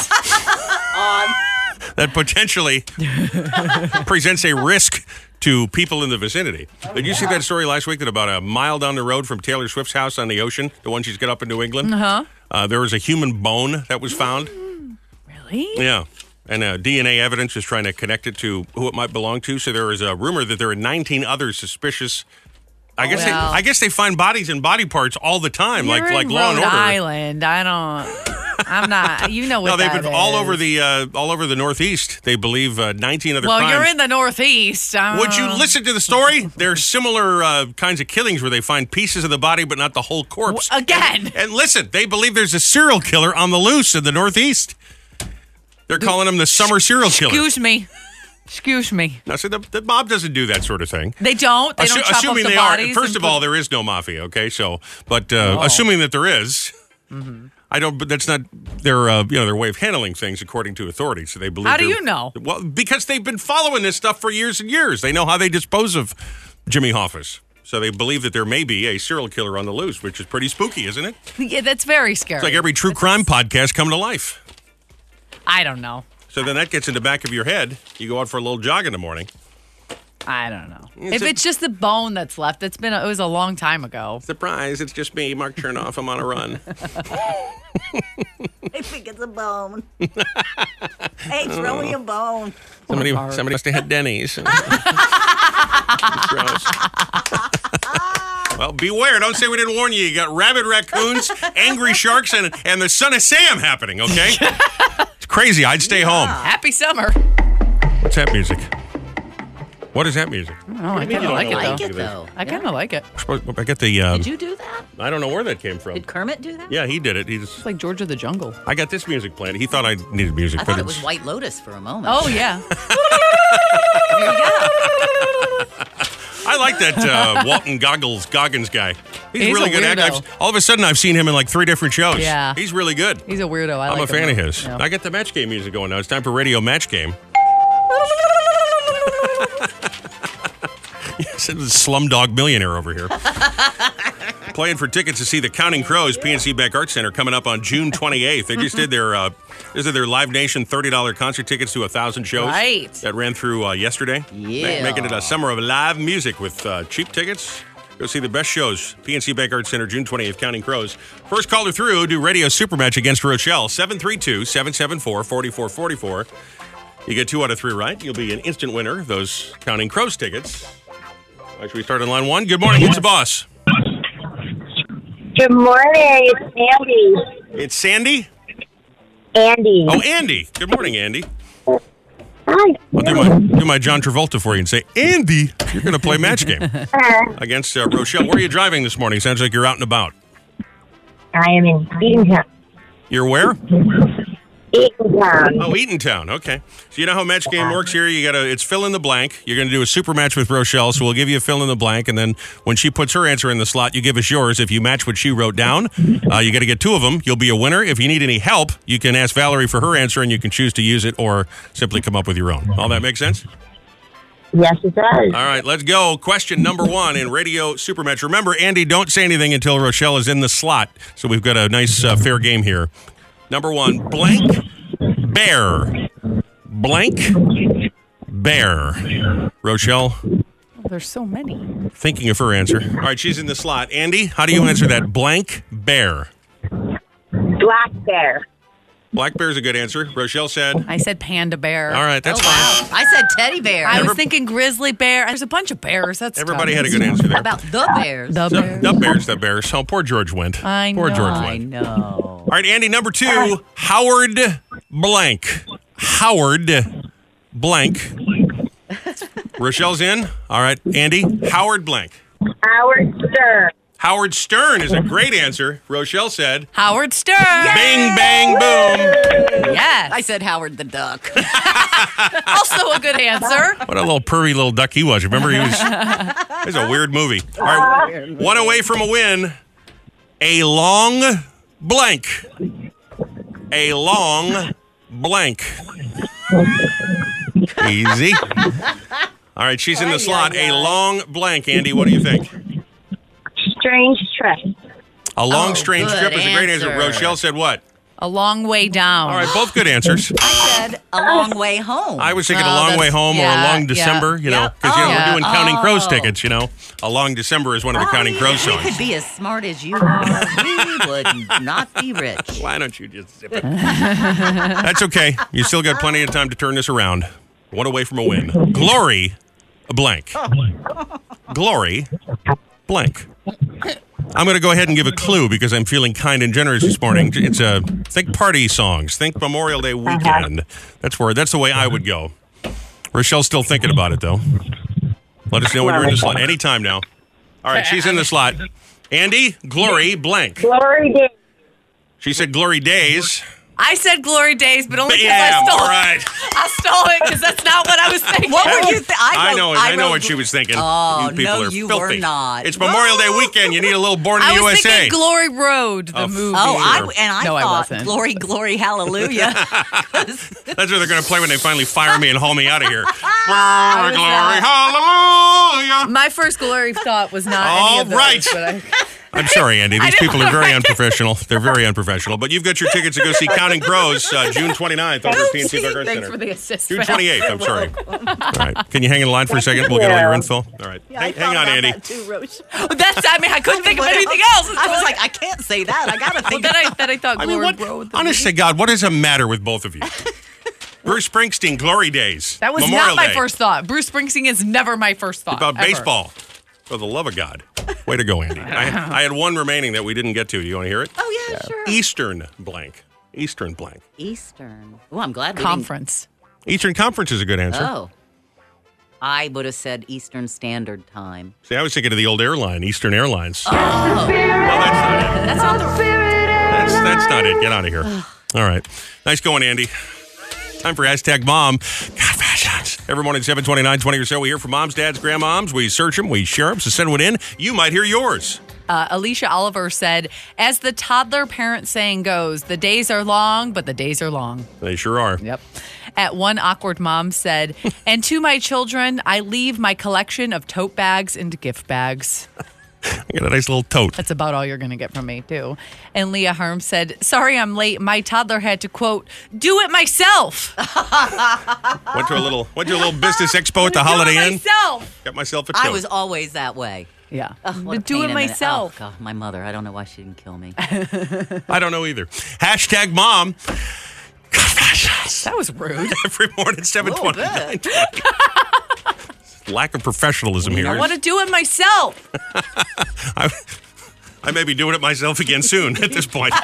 that potentially presents a risk to people in the vicinity. Did you see that story last week that about a mile down the road from Taylor Swift's house on the ocean, the one she's got up in New England, Uh-huh. uh, there was a human bone that was found? Really? Yeah. And uh, D N A evidence is trying to connect it to who it might belong to. So there is a rumor that there are nineteen other suspicious. I guess Well. they, I guess they find bodies and body parts all the time, You're like in like Law and Rhode Order. Island. I don't. I'm not. You know what No, they've that been all is. over the uh, all over the Northeast. They believe uh, nineteen other Well, crimes. you're in the Northeast. Uh, Would you listen to the story? There are similar uh, kinds of killings where they find pieces of the body, but not the whole corpse. Again. And, and listen, they believe there's a serial killer on the loose in the Northeast. They're calling him the summer serial killer. Excuse me. Excuse me. Now, see, the, the mob doesn't do that sort of thing. They don't. They Assu- don't chop assuming up the they bodies. are. First and of put- all, there is no mafia. Okay, so but uh, Oh. assuming that there is, Mhm. I don't. But that's not their uh, you know their way of handling things according to authorities. So they believe. How do they're- you know? Well, because they've been following this stuff for years and years. They know how they dispose of Jimmy Hoffa's. So they believe that there may be a serial killer on the loose, which is pretty spooky, isn't it? Yeah, that's very scary. It's like every true crime podcast come to life. I don't know. So then that gets in the back of your head. You go out for a little jog in the morning. I don't know. It's if a- it's just the bone that's left, it's been a, it was a long time ago. Surprise! It's just me, Mark Chernoff. I'm on a run. I think it's a bone. Hey, throw me a bone. Somebody, somebody must have had Denny's. Gross. Well, beware. Don't say we didn't warn you. You got rabid raccoons, angry sharks, and, and the Son of Sam happening, okay? It's crazy. I'd stay home. Happy summer. What's that music? What is that music? I don't know. I kind of like it, I like though. it, though. I kind of like it. I get the. Um, Did you do that? I don't know where that came from. Did Kermit do that? Yeah, he did it. He just. It's like George of the Jungle. I got this music playing. He thought I needed music, I but thought it it's. was White Lotus for a moment. Oh, yeah. I like that uh, Walton Goggles Goggins guy. He's, He's really a good actor. weirdo. I've- All of a sudden, I've seen him in like three different shows. Yeah. He's really good. He's a weirdo. I I'm like a fan him, of though. his. Yeah. I get the match game music going now. It's time for Radio Match Game. Yes, it's a Slumdog Millionaire over here. Playing for tickets to see the Counting Crows P N C Bank Arts Center coming up on June twenty-eighth. They just did their uh, this is their Live Nation thirty dollars concert tickets to a thousand shows. Right. That ran through uh, yesterday. Yeah. Ma- making it a summer of live music with uh, cheap tickets. Go see the best shows. P N C Bank Arts Center, June twentieth, Counting Crows. First caller through, do Radio Supermatch against Rochelle. seven three two, seven seven four, four four four four. You get two out of three right. You'll be an instant winner of those Counting Crows tickets. All right, should we start on line one? Good morning. It's the boss. Good morning. It's Andy. It's Sandy? Andy. Oh, Andy. Good morning, Andy. Hi. I'll do my, do my John Travolta for you and say, Andy, you're going to play match game against uh, Rochelle. Where are you driving this morning? Sounds like you're out and about. I am in Eatontown. You're where? Eatontown. Oh, Eatontown. Okay. So you know how match game works here? You got to, it's fill in the blank. You're going to do a super match with Rochelle, so we'll give you a fill in the blank, and then when she puts her answer in the slot, you give us yours. If you match what she wrote down, uh, you got to get two of them. You'll be a winner. If you need any help, you can ask Valerie for her answer, and you can choose to use it or simply come up with your own. All that make sense? Yes, it does. All right, let's go. Question number one in Radio Supermatch. Remember, Andy, don't say anything until Rochelle is in the slot, so we've got a nice, uh, fair game here. Number one, blank bear. Blank bear. Rochelle, Oh, there's so many. thinking of her answer. All right, she's in the slot. Andy, how do you answer that? Blank bear. Black bear. Black bear is a good answer. Rochelle said. I said panda bear. All right, that's Oh, fine. wow. I said teddy bear. I was Every- thinking grizzly bear. There's a bunch of bears. That's Everybody tough. had a good answer there. How about the bears? The The, bear. the bears, the bears. Oh, poor George went. I Poor know. George I went. know. All right, Andy, number two, Howard blank. Howard blank. Rochelle's in. All right, Andy, Howard blank. Howard Stern. Howard Stern is a great answer. Rochelle said. Howard Stern. Bing, bang, boom. Yes. I said Howard the Duck. Also a good answer. What a little purry little duck he was. Remember, he was. It was a weird movie. All right, one away from a win. A long blank. A long blank. Easy. All right, she's in the slot. A long blank. Andy, what do you think? Strange trip. A long, Oh, strange good trip is a great answer. answer. Rochelle said what? A long way down. All right, both good answers. I said a long way home. I was thinking Oh, a long way that's- home or a yeah, long yeah. December, you know, Yep. because you know, Oh, we're doing yeah. Counting Crows Oh. tickets, you know. A long December is one of the Oh, Counting yeah, Crows We songs. could be as smart as you are. We would not be rich. Why don't you just zip it? That's okay. You still got plenty of time to turn this around. One away from a win. Glory, blank. Glory, blank. I'm going to go ahead and give a clue because I'm feeling kind and generous this morning. It's a think party songs. Think Memorial Day weekend. That's where. That's the way I would go. Rochelle's still thinking about it though. Let us know when you're in the slot. Anytime now. All right, she's in the slot. Andy, Glory, blank. Glory Day. She said Glory Days. I said glory days, but only because Bam, I stole all right. it. I stole it because that's not what I was thinking. What were you thinking? I know it. I, know what she was thinking. Oh, you people no, are you filthy. were not. It's Memorial Day weekend. You need a little Born in the I was U S A. thinking Glory Road, the Oh, movie. Oh, I, Sure. and I No, I thought wasn't. glory, glory, hallelujah. That's what they're going to play when they finally fire me and haul me out of here. I was Glory, not- hallelujah. My first glory thought was not All any of those. right. But I, I'm sorry, Andy. I These didn't people are wanna very write it. unprofessional. They're very unprofessional. But you've got your tickets to go see Counting Crows uh, June twenty-ninth over at P N C Backyard Thanks Center. for the assist. June Val. twenty-eighth, I'm sorry. All right. Can you hang in line for a second? We'll get all your info. All right. hang hang on, Andy. Too, Roach. Well, that's, I mean, I couldn't think of What anything else? else. I was like, I can't say that. I gotta well, think. then I, then I thought I Glory mean, what? Road. the Honest to movie. God, what does the matter with both of you? Bruce Springsteen, Glory Days. That was Memorial not my Day. first thought. Bruce Springsteen is never my first thought. About ever. baseball. For the love of God. Way to go, Andy. I, I had one remaining that we didn't get to. Do you want to hear it? Oh yeah, sure. Eastern blank. Eastern blank. Eastern. Oh, I'm glad. we Conference. Eastern Conference is a good didn't- answer. Oh, I would have said Eastern Standard Time. See, I was thinking of the old airline, Eastern Airlines. Oh, Well, that's not it. that's not the. That's, that's not it. Get out of here. All right. Nice going, Andy. Time for hashtag mom. Confessions. Every morning, seven twenty-nine, twenty or so, we hear from moms, dads, grandmoms. We search them, we share them. So send one in. You might hear yours. Uh, Alicia Oliver said, as the toddler parent saying goes, the days are long, but the days are long. They sure are. Yep. At one awkward mom said, and to my children, I leave my collection of tote bags and gift bags. I got a nice little tote. That's about all you're going to get from me, too. And Leah Harms said, sorry I'm late. My toddler had to, quote, do it myself. Went to a little went to a little business expo at the do Holiday it Inn. myself. Got myself a tote. I was always that way. Yeah. Ugh, what a But do pain it in the- myself. Oh, God, my mother. I don't know why she didn't kill me. I don't know either. Hashtag mom. Confessions. That was rude. Every morning, seven Little twenty-nine. bit. Lack of professionalism here. I want to do it myself. I, I may be doing it myself again soon at this point.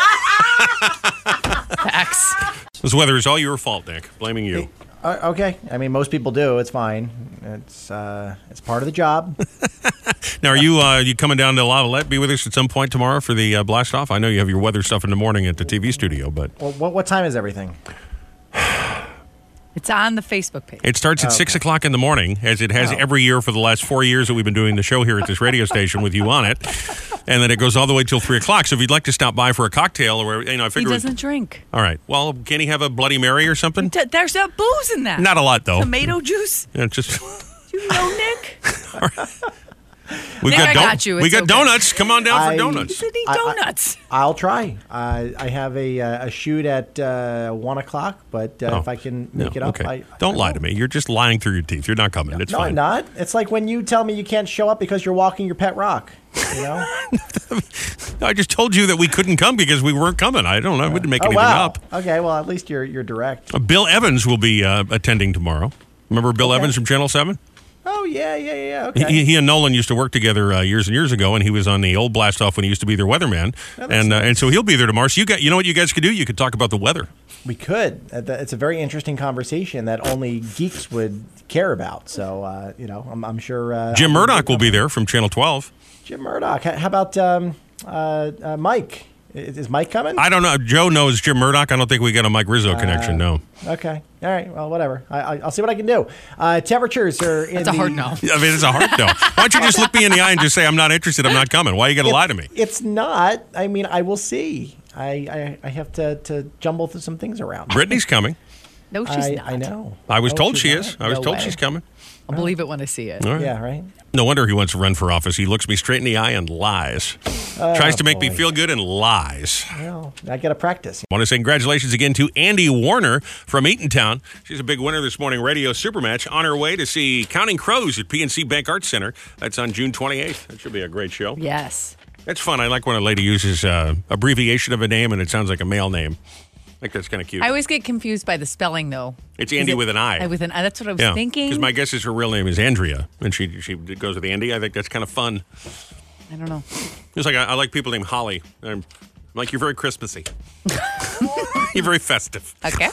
Facts. This weather is all your fault, Nick. Blaming you. Uh, okay. I mean, most people do. It's fine. It's uh, it's part of the job. Now, are you uh, you coming down to La Valette, be with us at some point tomorrow for the uh, blast off? I know you have your weather stuff in the morning at the T V studio, but Well, what what time is everything? It's on the Facebook page. it starts at Okay. six o'clock in the morning, as it has Oh. every year for the last four years that we've been doing the show here at this radio station with you on it, and then it goes all the way till three o'clock. So if you'd like to stop by for a cocktail, or you know, I He figure. doesn't drink. All right. Well, can he have a Bloody Mary or something? T- There's not booze in that. Not a lot, though. Tomato juice. Yeah, just. Do you know, Nick? We've Nick, got I don- got you. We It's got okay. donuts. Come on down I- for donuts. You said eat I- I- donuts. I'll try. Uh, I have a uh, a shoot at uh, one o'clock, but uh, Oh. if I can No, make it up, okay. I, Don't I lie will. to me. You're just lying through your teeth. You're not coming. It's No, fine. I'm not. It's like when you tell me you can't show up because you're walking your pet rock. You know? I just told you that we couldn't come because we weren't coming. I don't know. I wouldn't make oh anything wow. up. Okay. Well, at least you're you're direct. Uh, Bill Evans will be uh, attending tomorrow. Remember Bill Okay. Evans from Channel seven? Oh yeah, yeah, yeah. He, Okay. he and Nolan used to work together uh, years and years ago, and he was on the old blast off when he used to be their weatherman. Oh, that's and uh, nice. and so he'll be there tomorrow. So you got, you know what you guys could do? You could talk about the weather. We could. Uh, th- It's a very interesting conversation that only geeks would care about. So uh, you know, I'm, I'm sure uh, Jim I'll be Murdoch good will be company. there from Channel twelve. Jim Murdoch. H- How about um, uh, uh, Mike? Is, is Mike coming? I don't know. Joe knows Jim Murdoch. I don't think we got a Mike Rizzo connection. No. Okay. All right. Well, whatever. I, I, I'll see what I can do. Uh, temperatures are in That's a the, hard no. I mean, it's a hard no. Why don't you just look me in the eye and just say, I'm not interested, I'm not coming? Why you got to It- lie to me? It's not. I mean, I will see. I, I, I have to, to jumble through some things around. Brittany's coming. No, she's I, not. I know. I was No, told she's she not. is. I was No told way. she's coming. I'll believe it when I see it. All right. Yeah, right. No wonder he wants to run for office. He looks me straight in the eye and lies. Tries to make me boy. feel good and lies. Well, I got to practice. I want to say congratulations again to Andy Warner from Eatontown. She's a big winner this morning, Radio Supermatch, on her way to see Counting Crows at P N C Bank Arts Center. That's on June twenty-eighth. That should be a great show. Yes. It's fun. I like when a lady uses uh, abbreviation of a name and it sounds like a male name. I think that's kind of cute. I always get confused by the spelling, though. It's Is Andy it- with an I. I with an I. That's what I was Yeah, thinking. because my guess is her real name is Andrea, and she she goes with Andy. I think that's kind of fun. I don't know. It's like I, I like people named Holly. I'm like you're very Christmassy. You're very festive. Okay.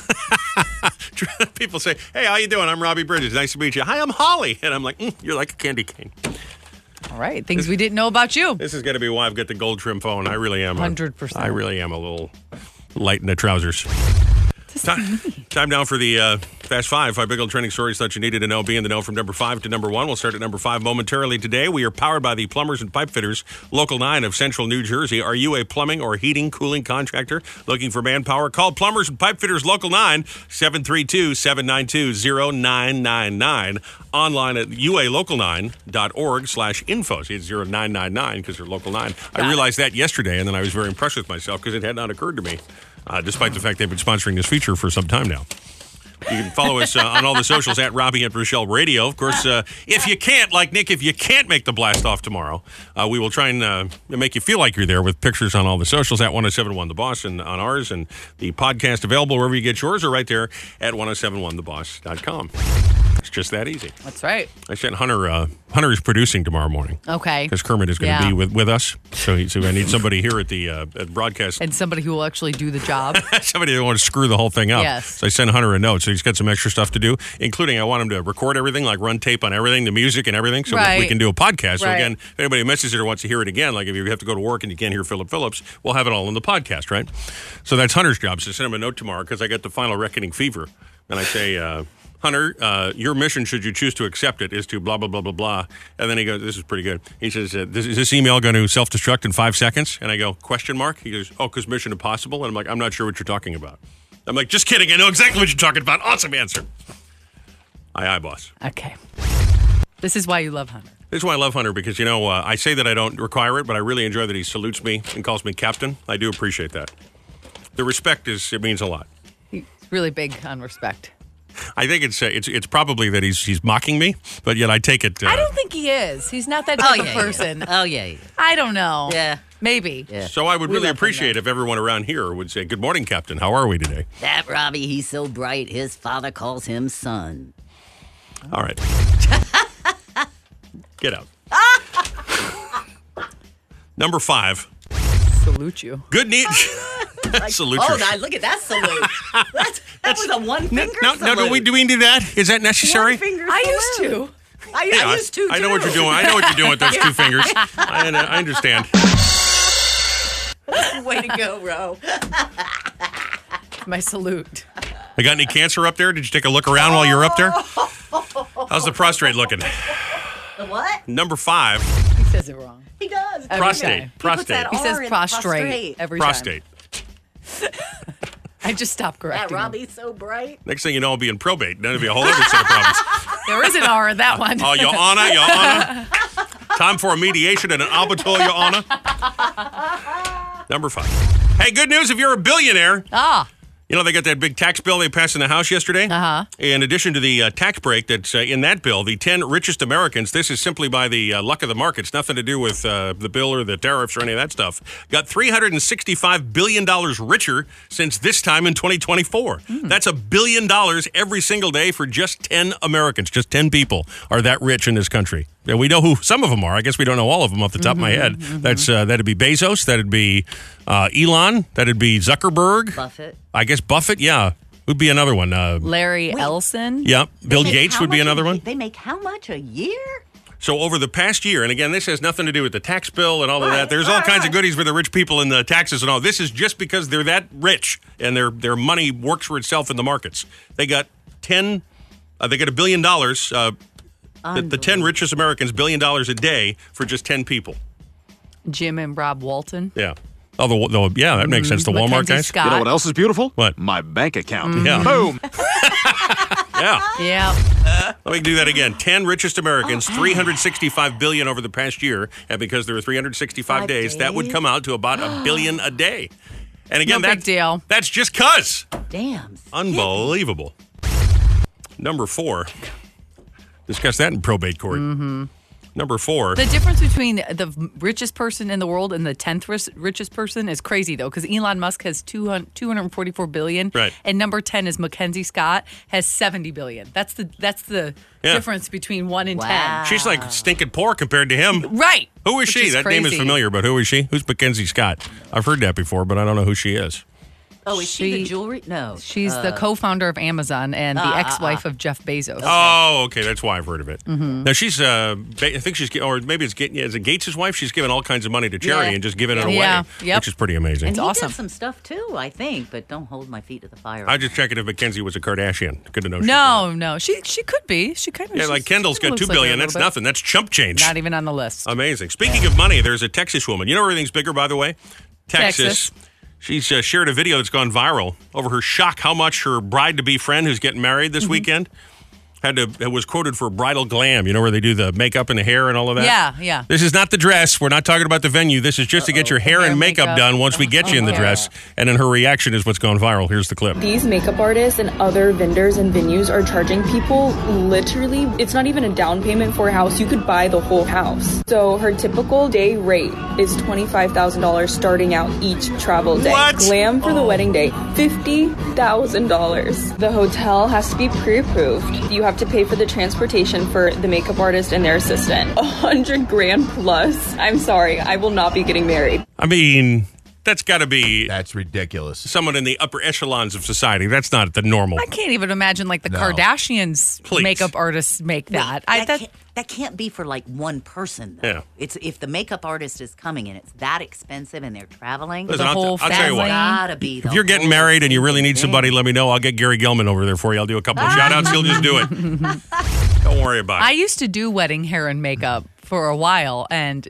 People say, "Hey, how you doing? I'm Robbie Bridges. Nice to meet you." "Hi, I'm Holly," and I'm like, mm, "You're like a candy cane." All right. Things we didn't know about you. This is going to be why I've got the gold trim phone. I really am. a- one hundred percent. I really am a little. lighten the trousers. Time, time now for the uh, Fast Five. Five big old trending stories that you needed to know. Be in the know from number five to number one. We'll start at number five momentarily today. We are powered by the Plumbers and Pipe Fitters, Local nine of Central New Jersey. Are you a plumbing or heating, cooling contractor looking for manpower? Call Plumbers and Pipe Fitters, Local nine, seven three two, seven nine two, zero nine nine nine. Online at U A local nine dot org slash info. See, it's zero nine nine nine because they're Local nine. I realized that yesterday, and then I was very impressed with myself because it had not occurred to me. Uh, despite the fact they've been sponsoring this feature for some time now. You can follow us uh, on all the socials at Robbie and Rochelle Radio. Of course, uh, if you can't, like Nick, if you can't make the blast off tomorrow, uh, we will try and uh, make you feel like you're there with pictures on all the socials at one oh seven one The Boss and on ours, and the podcast available wherever you get yours or right there at ten seventy-one the boss dot com. It's just that easy. That's right. I said Hunter. Uh, Hunter is producing tomorrow morning. Okay. Because Kermit is going to Yeah. be with, with us, so, he, so I need somebody here at the uh, at broadcast. And somebody who will actually do the job. Somebody that want to screw the whole thing up. Yes. So I sent Hunter a note. So he's got some extra stuff to do, including I want him to record everything, like run tape on everything, the music and everything, so Right. we can do a podcast. So Right. again, if anybody misses it or wants to hear it again, like if you have to go to work and you can't hear Philip Phillips, we'll have it all in the podcast, right? So that's Hunter's job. So send him a note tomorrow because I got the final reckoning fever. And I say, uh, Hunter, uh, your mission, should you choose to accept it, is to blah, blah, blah, blah, blah. And then he goes, this is pretty good. He says, uh, this, is this email going to self-destruct in five seconds? And I go, question mark? He goes, oh, because Mission Impossible? And I'm like, I'm not sure what you're talking about. I'm like, just kidding. I know exactly what you're talking about. Awesome answer. Aye, aye, boss. Okay. This is why you love Hunter. This is why I love Hunter, because, you know, uh, I say that I don't require it, but I really enjoy that he salutes me and calls me captain. I do appreciate that. The respect is, it means a lot. He's really big on respect. I think it's uh, it's it's probably that he's he's mocking me, but yet I take it. Uh, I don't think he is. He's not that Oh, type yeah, of yeah. person. Oh, yeah, yeah. I don't know. Yeah. Maybe. Yeah. So I would We really love him, appreciate if everyone around here would say, good morning, Captain. How are we today? That Robbie, he's so bright, his father calls him son. All right. Get out. Number five. Salute you. Good news. Like, Salute oh, your- now look at that salute. That's, that was a one No, finger no, salute. no, do we, do we do that? Is that necessary? One finger I salute. used to. I, Yeah, I used to, I know too. what you're doing. I know what you're doing with those two fingers. I, I understand. Way to go, Ro. My salute. I got any cancer up there? Did you take a look around while you were up there? How's the prostrate looking? The what? Number five. He says it wrong. He does. Every Prostate. time. Prostate. He R says in prostrate, prostrate. every Prostate. time. I just stopped That correcting him. Robbie's so bright. Next thing you know, I'll be in probate. Then it'll be a whole other set of problems. There is an R in that one. Oh, Your Honor, Your Honor. Time for a mediation and an arbiter, Your Honor. Number five. Hey, good news if you're a billionaire. Ah. You know, they got that big tax bill they passed in the House yesterday. Uh-huh. In addition to the uh, tax break that's uh, in that bill, the ten richest Americans, this is simply by the uh, luck of the markets, nothing to do with uh, the bill or the tariffs or any of that stuff, got three hundred sixty-five billion dollars richer since this time in twenty twenty-four. Hmm. That's a billion dollars every single day for just ten Americans. Just ten people are that rich in this country. Yeah, we know who some of them are. I guess we don't know all of them off the top of my head. That's uh, that'd be Bezos. That'd be uh, Elon. That'd be Zuckerberg. Buffett. I guess Buffett. Yeah, would be another one. Uh, Larry Ellison. yeah, Bill They make Gates how would be much a another ye- one. They make how much a year? So over the past year, and again, this has nothing to do with the tax bill and all of Right, that. There's all right, kinds of right. goodies for the rich people and the taxes and all. This is just because they're that rich and their their money works for itself in the markets. They got ten. Uh, they got a billion dollars. Uh, the, the ten richest Americans, billion dollars a day for just ten people. Jim and Rob Walton. Yeah. Oh, the, the yeah, that makes sense. The Walmart Mackenzie guys. Scott. You know what else is beautiful? What? My bank account. Yeah. Boom. Yeah. Yeah. Let me do that again. ten richest Americans, three hundred sixty-five billion over the past year, and because there were three hundred sixty-five Five days, that would days? come out to about a billion a day. And again, No big that, deal. that's just cuz. Damn. Unbelievable. Number four. Discuss that in probate court. Mm-hmm. Number four. The difference between the richest person in the world and the tenth ris- richest person is crazy, though, because Elon Musk has two hundred forty-four billion dollars, Right. and number ten is Mackenzie Scott has seventy billion dollars. That's the that's the Yeah. difference between one and Wow. She's like stinking poor compared to him. ten. Right. Who is Which she? is That name is crazy. familiar, but who is she? Who's Mackenzie Scott? I've heard that before, but I don't know who she is. Oh, is she, the jewelry? No. She's the Uh, co-founder of Amazon and the Ah, ah, ex-wife ah. of Jeff Bezos. Oh, okay. That's why I've heard of it. Mhm. Now, she's, uh, ba- I think she's, gi- or maybe it's, Ga- is it Gates' wife? She's giving all kinds of money to charity Yeah. and just giving it Yeah. away, Yeah. Yep. which is pretty amazing. And he did some stuff too, I think, but don't hold my feet to the fire. I just checking if Mackenzie was a Kardashian. Good to know. she- No, no. She she could be. She kind of. Yeah, like Kendall's got two billion. That's nothing. That's chump change. Not even on the list. Amazing. Speaking of money, there's a Texas woman. You know everything's bigger, by the way? Texas. She's uh, shared a video that's gone viral over her shock how much her bride-to-be friend who's getting married this Mm-hmm. weekend had to it was quoted for bridal glam. You know where they do the makeup and the hair and all of that? Yeah, yeah. This is not the dress. We're not talking about the venue. This is just to get your hair, Hair and makeup, makeup. done once we get you in the Oh. dress. And then her reaction is what's gone viral. Here's the clip. These makeup artists and other vendors and venues are charging people literally, it's not even a down payment for a house. You could buy the whole house. So her typical day rate is twenty-five thousand dollars starting out each travel day. What? Glam for the wedding day, fifty thousand dollars. The hotel has to be pre-approved. You have to pay for the transportation for the makeup artist and their assistant. A hundred grand plus. I'm sorry, I will not be getting married. I mean, that's got to be That's ridiculous. someone in the upper echelons of society. That's not the normal. I can't even imagine like the No. Kardashians Please. makeup artists make that. Wait, I that, that can't, that can't be for like one person, though. Yeah. It's if the makeup artist is coming and it's that expensive and they're traveling. Listen, the I'll, whole I'll tell you what. family. Gotta be. If you're getting married and you really need somebody, let me know. I'll get Gary Gelman over there for you. I'll do a couple of shout outs. He'll just do it. Don't worry about I it. used to do wedding hair and makeup for a while, and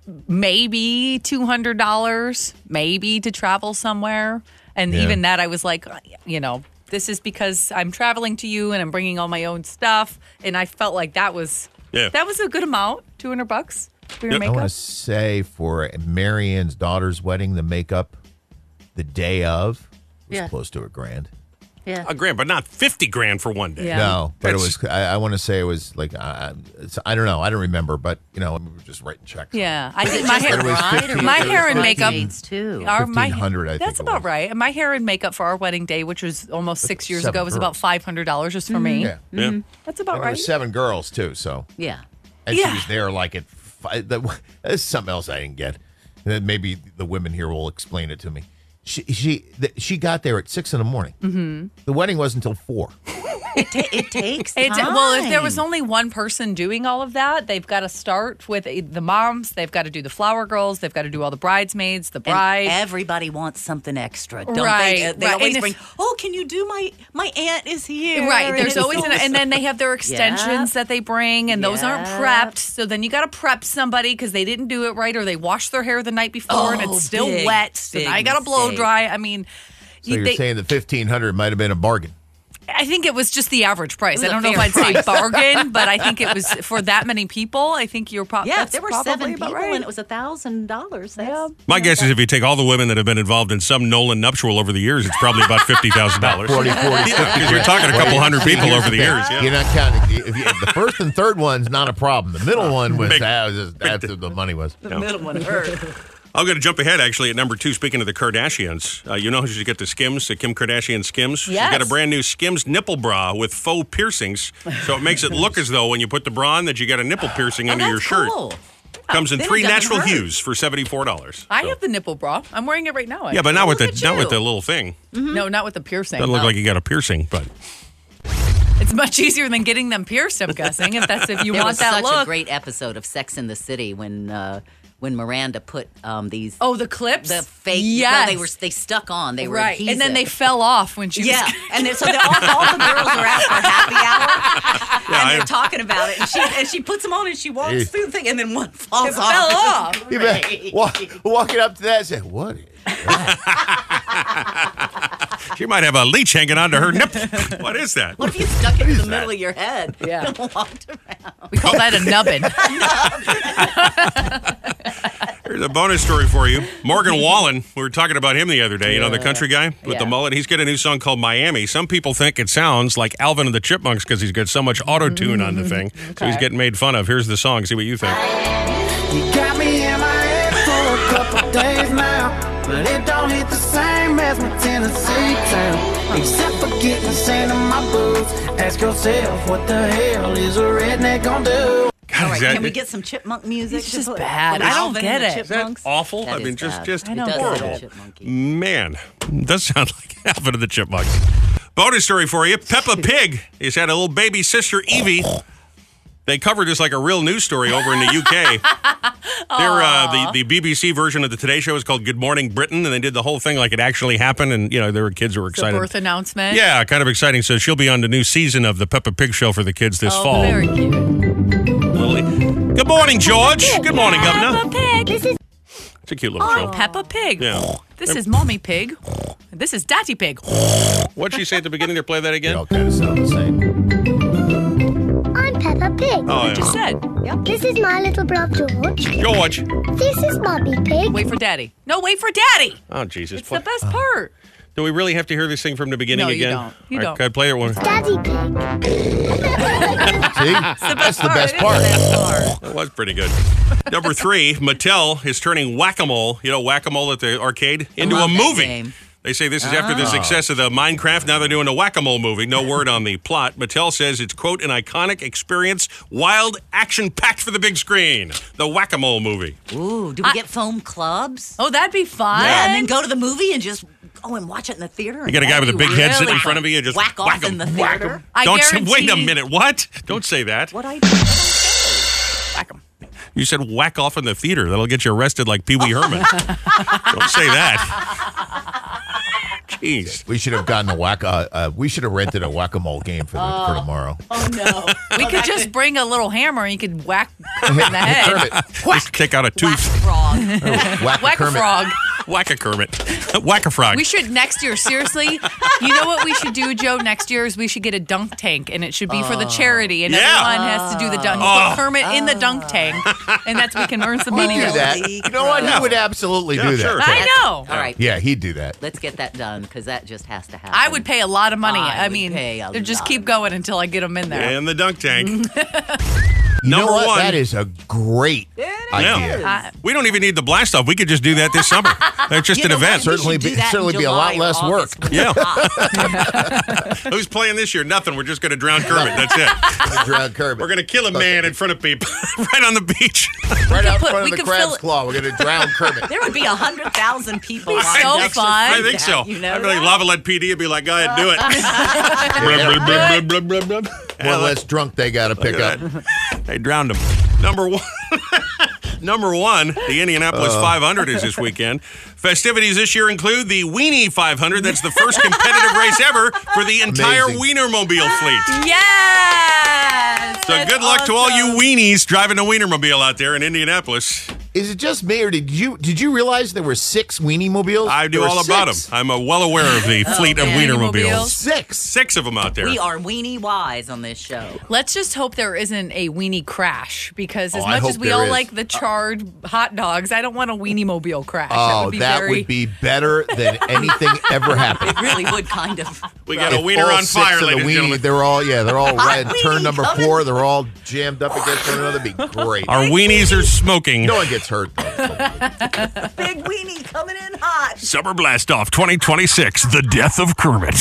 maybe two hundred dollars, maybe to travel somewhere, and Yeah. even that I was like, you know, this is because I'm traveling to you and I'm bringing all my own stuff, and I felt like that was Yeah. that was a good amount, two hundred bucks for your Yep. I want makeup. to say for Marianne's daughter's wedding, the makeup the day of was Yeah. close to a grand. Yeah. A grand, but not fifty grand for one day. Yeah. No, but That's- it was. I, I want to say it was like uh, it's, I don't know. I don't remember, but you know, we were just writing checks. Yeah, I Is think it my just hair, the bride or my was it hair and makeup bridesmaids, too? are my fifteen hundred. I think That's it about was. right. And my hair and makeup for our wedding day, which was almost six years seven ago, was girls. about five hundred dollars just for me. Yeah, Yeah. That's about and there were right. seven girls too. So Yeah. and Yeah. she was there like at five. That, that's something else I didn't get. And then maybe the women here will explain it to me. She she the, she got there at six in the morning. Mm-hmm. The wedding wasn't until four. It, ta- it takes It, time. well, if there was only one person doing all of that, they've got to start with the moms. They've got to do the flower girls. They've got to do all the bridesmaids, the And bride. everybody wants something extra, don't Right, they? Uh, They right. always And if- bring, oh, can you do my, my aunt is here. Right, And there's it's always, an, always- and then they have their extensions Yep. that they bring, and those aren't Yep. prepped. So then you got to prep somebody because they didn't do it right, or they washed their hair the night before and Oh, it's still big, wet. So big now you got to blow mistake. dry. I mean, So you're they- saying the fifteen hundred might have been a bargain. I think it was just the average price. was I a don't know if fair I'd say price. bargain, but I think it was for that many people. I think you're probably Yeah, that's if there were probably seven about people right. and it was a thousand dollars. That's My guess is if you take all the women that have been involved in some Nolan nuptial over the years, it's probably about fifty thousand dollars. forty, forty, Because you're talking a couple hundred people over the years. Yeah. You're not counting. If you, the first and third one's not a problem. The middle one was Big- that was just, that's what the money was. the middle one hurt. I'm going to jump ahead, actually, at number two. Speaking of the Kardashians, uh, you know how she get the Skims, the Kim Kardashian Skims? She's Yes. got a brand new Skims nipple bra with faux piercings. So it makes it look as though when you put the bra on that you got a nipple piercing under your that's shirt. cool. Comes in Then it three doesn't natural hurt. hues for seventy-four dollars. I have the nipple bra. I'm wearing it right now. Yeah, but not with the Look at not with you. the little thing. No, not with the piercing. Doesn't look No. like you got a piercing, but It's much easier than getting them pierced, I'm guessing, if that's if you There want was that such look. a great episode of Sex in the City when uh, when Miranda put um, these Oh, the clips? the fake Yes. well, they were they stuck on they were right. And then they adhesive. fell off when she Yeah, was and then, so they, all, all the girls are out for happy hour, Yeah, and I- they're talking about it. And she and she puts them on, and she walks Hey. through the thing, and then one falls It off. fell off. You bet. Walk, walking up to that and say, what? is she might have a leech hanging onto her nipple. What is that? What if you stuck it in the is middle that? of your head? Yeah. and walked around. We call that a nubbin. Here's a bonus story for you. Morgan Wallen, we were talking about him the other day, you know, the country guy with the Yeah. mullet. He's got a new song called Miami. Some people think it sounds like Alvin and the Chipmunks because he's got so much auto-tune on the thing. So he's Okay. getting made fun of. Here's the song. See what you think. You got me in my head for a couple days now, but it don't hit the same as my Tennessee town. Except for getting sand in my boots. Ask yourself, what the hell is a redneck gonna do? God, All right, that- can we get some chipmunk music? It's just Put- bad. put I don't Alvin get and the it. Is Is that Chipmunks? awful? That I is mean, just bad. just I don't It does get sound it. chipmunky. man, it does sound like Alvin and the Chipmunks. Bonus story for you: Peppa Pig has had a little baby sister, Evie. They covered this like a real news story over in the U K. They're, uh, the, the B B C version of the Today Show is called Good Morning Britain, and they did the whole thing like it actually happened, and, you know, there were kids who were The excited. birth announcement. Yeah, kind of exciting. So she'll be on the new season of the Peppa Pig show for the kids this Oh, fall. very cute. Lily. Good morning, George. Good morning, Governor. Peppa Pig. This is It's a cute little oh, show. Peppa Pig. Yeah. This is Mommy Pig. This is Daddy Pig. What'd she say at the beginning to play that again? They all kind of sound the same. I'm Peppa Pig. Oh, I yeah. just said. Yep. This is my little brother George. George. This is Mommy Pig. Wait for Daddy. No, wait for Daddy. Oh, Jesus. It's the best part. Do we really have to hear this thing from the beginning No, you again? don't. You All right, don't. Can I play it one? Daddy Pig. See? That's the best part. That was pretty good. Number three, Mattel is turning Whack-A-Mole, you know, Whack-A-Mole at the arcade, into a love that movie. game. They say this is after the Oh. success of the Minecraft. Now they're doing a Whack-A-Mole movie. No word on the plot. Mattel says it's, quote, an iconic experience, wild, action-packed for the big screen. The Whack-A-Mole movie. Ooh, do we get foam clubs? Oh, that'd be fun. Yeah, and then go to the movie and just go and watch it in the theater. You got a guy with a big head sitting in front of you and just whack off whack 'em, in the whack theater. 'em. I Don't say, guarantee- wait a minute, what? Don't say that. What I do? Whack 'em. You said whack off in the theater. That'll get you arrested like Pee Wee Herman. Don't say that. Jeez. We should have gotten a whack. Uh, uh, we should have rented a whack-a-mole game for, the, for tomorrow. Oh no! We could just bring a little hammer and you could whack Kermit in the head. Just take out a tooth. Frog. Whack, Whack a Kermit. frog. Whack a Kermit. Whack a frog. We should next year, seriously. You know what we should do, Joe? Next year is we should get a dunk tank, and it should be for the charity, and Yeah. everyone has to do the dunk. Oh. Put Kermit in the dunk tank, and that's we can earn some He'd money. do that that. way. You know what? He would absolutely Yeah, do that. sure. I know. All right. Yeah, he'd do that. Let's get that done because that just has to happen. I would pay a lot of money. I I, would mean, pay a just lot keep of going until I get them in there. And the dunk tank. You Number know what? one. That is a great idea. Yeah. We don't even need the blast off. We could just do that this summer. That's just You an know what? event. We Certainly should do be- that in certainly be a lot July or less work. August when Yeah. it's hot. Who's playing this year? Nothing. We're just going to drown Kermit. That's it. Drown Kermit. We're going to kill a man in front of people right on the beach. right out in put- front we of the could fill crab's it- claw. We're going to drown Kermit. There would be a hundred thousand people. Be lined so up to fun. I see think that, so. You know I feel like that? Lavalette P D would be like, go ahead, do it. Blub, blub, blub, blub, blub, blub. One less drunk they got to pick Look up. at that. They drowned him. Number one. Number one, the Indianapolis five hundred is this weekend. Festivities this year include the Weenie five hundred. That's the first competitive race ever for the entire Amazing. Wienermobile fleet. Yes. So That's good luck to all you awesome. weenies driving a Wienermobile out there in Indianapolis. Is it just me, or did you did you realize there were six weenie mobiles? I do There were all about them. six. I'm uh, well aware of the fleet of Weenie Wienermobiles. mobiles. Six. Six of them out there. We are weenie wise on this show. Let's just hope there isn't a weenie crash because as Oh, I much as hope we there all is. like the charred hot dogs, I don't want a weenie mobile crash. that Oh, would be that very would be better than anything ever happened. It really would kind of. We got a If wiener all on six fire, of the ladies and weenie, gentlemen. They're all yeah, they're all red. weenie Turn number coming. four, they're all jammed up against one another. Be great. Our weenies are smoking. No one gets hurt. Though. Big weenie coming in hot. Summer Blast Off twenty twenty-six, the death of Kermit.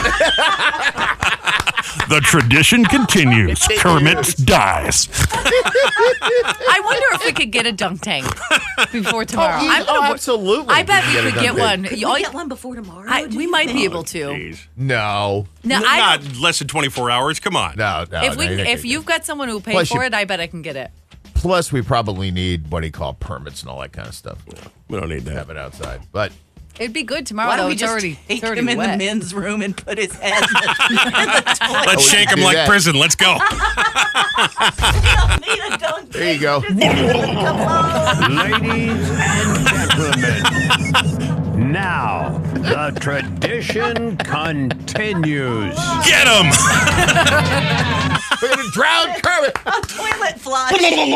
The tradition continues. Kermit dies. I wonder if we could get a dunk tank before tomorrow. Oh, I'm oh, gonna wo- absolutely. I bet We we can could get a get dunk one. tank. Can All we you- get one before tomorrow? I, do we you might think? be able to. Jeez. No. No, I Not less than twenty-four hours. Come on. No, no. if we no, you're not if gonna you've got someone who will pay Plus for you- it, I bet I can get it. get- Plus, we probably need what do you call permits and all that kind of stuff. We don't need Have that. it outside, but It'd be good tomorrow. Why don't though. we It's just already, take it's already him in wet. the men's room and put his head in the, in the toilet? Let's we shake can him do like that. prison. Let's go. We don't need a dunk there you go. Come on. Ladies and gentlemen, now the tradition continues. Get him. We're gonna drown Kermit. A toilet flush.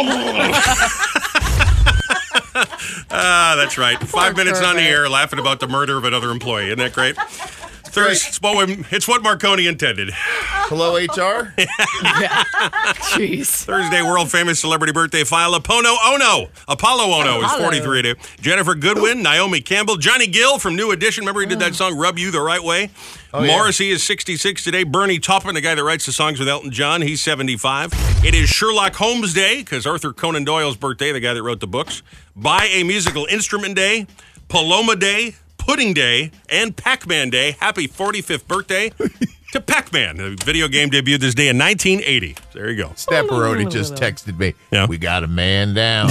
Ah, that's right. Five minutes on the Kermit. air laughing about the murder of another employee. Isn't that great? Thursday, it's what, it's what Marconi intended. Hello, H R. Jeez. Thursday, world famous celebrity birthday file. Apono Ono. Apollo Ono is Apollo. forty-three today. Jennifer Goodwin, Naomi Campbell, Johnny Gill from New Edition. Remember he did that song, Rub You the Right Way? Oh, yeah. Morrissey is sixty-six today. Bernie Taupin, the guy that writes the songs with Elton John, he's seventy-five. It is Sherlock Holmes Day, because Arthur Conan Doyle's birthday, the guy that wrote the books. Buy a Musical Instrument Day, Paloma Day, Pudding Day, and Pac-Man Day. Happy forty-fifth birthday to Pac-Man. The video game debuted this day in nineteen eighty. There you go. Stepperoni just texted me. Yeah. We got a man down.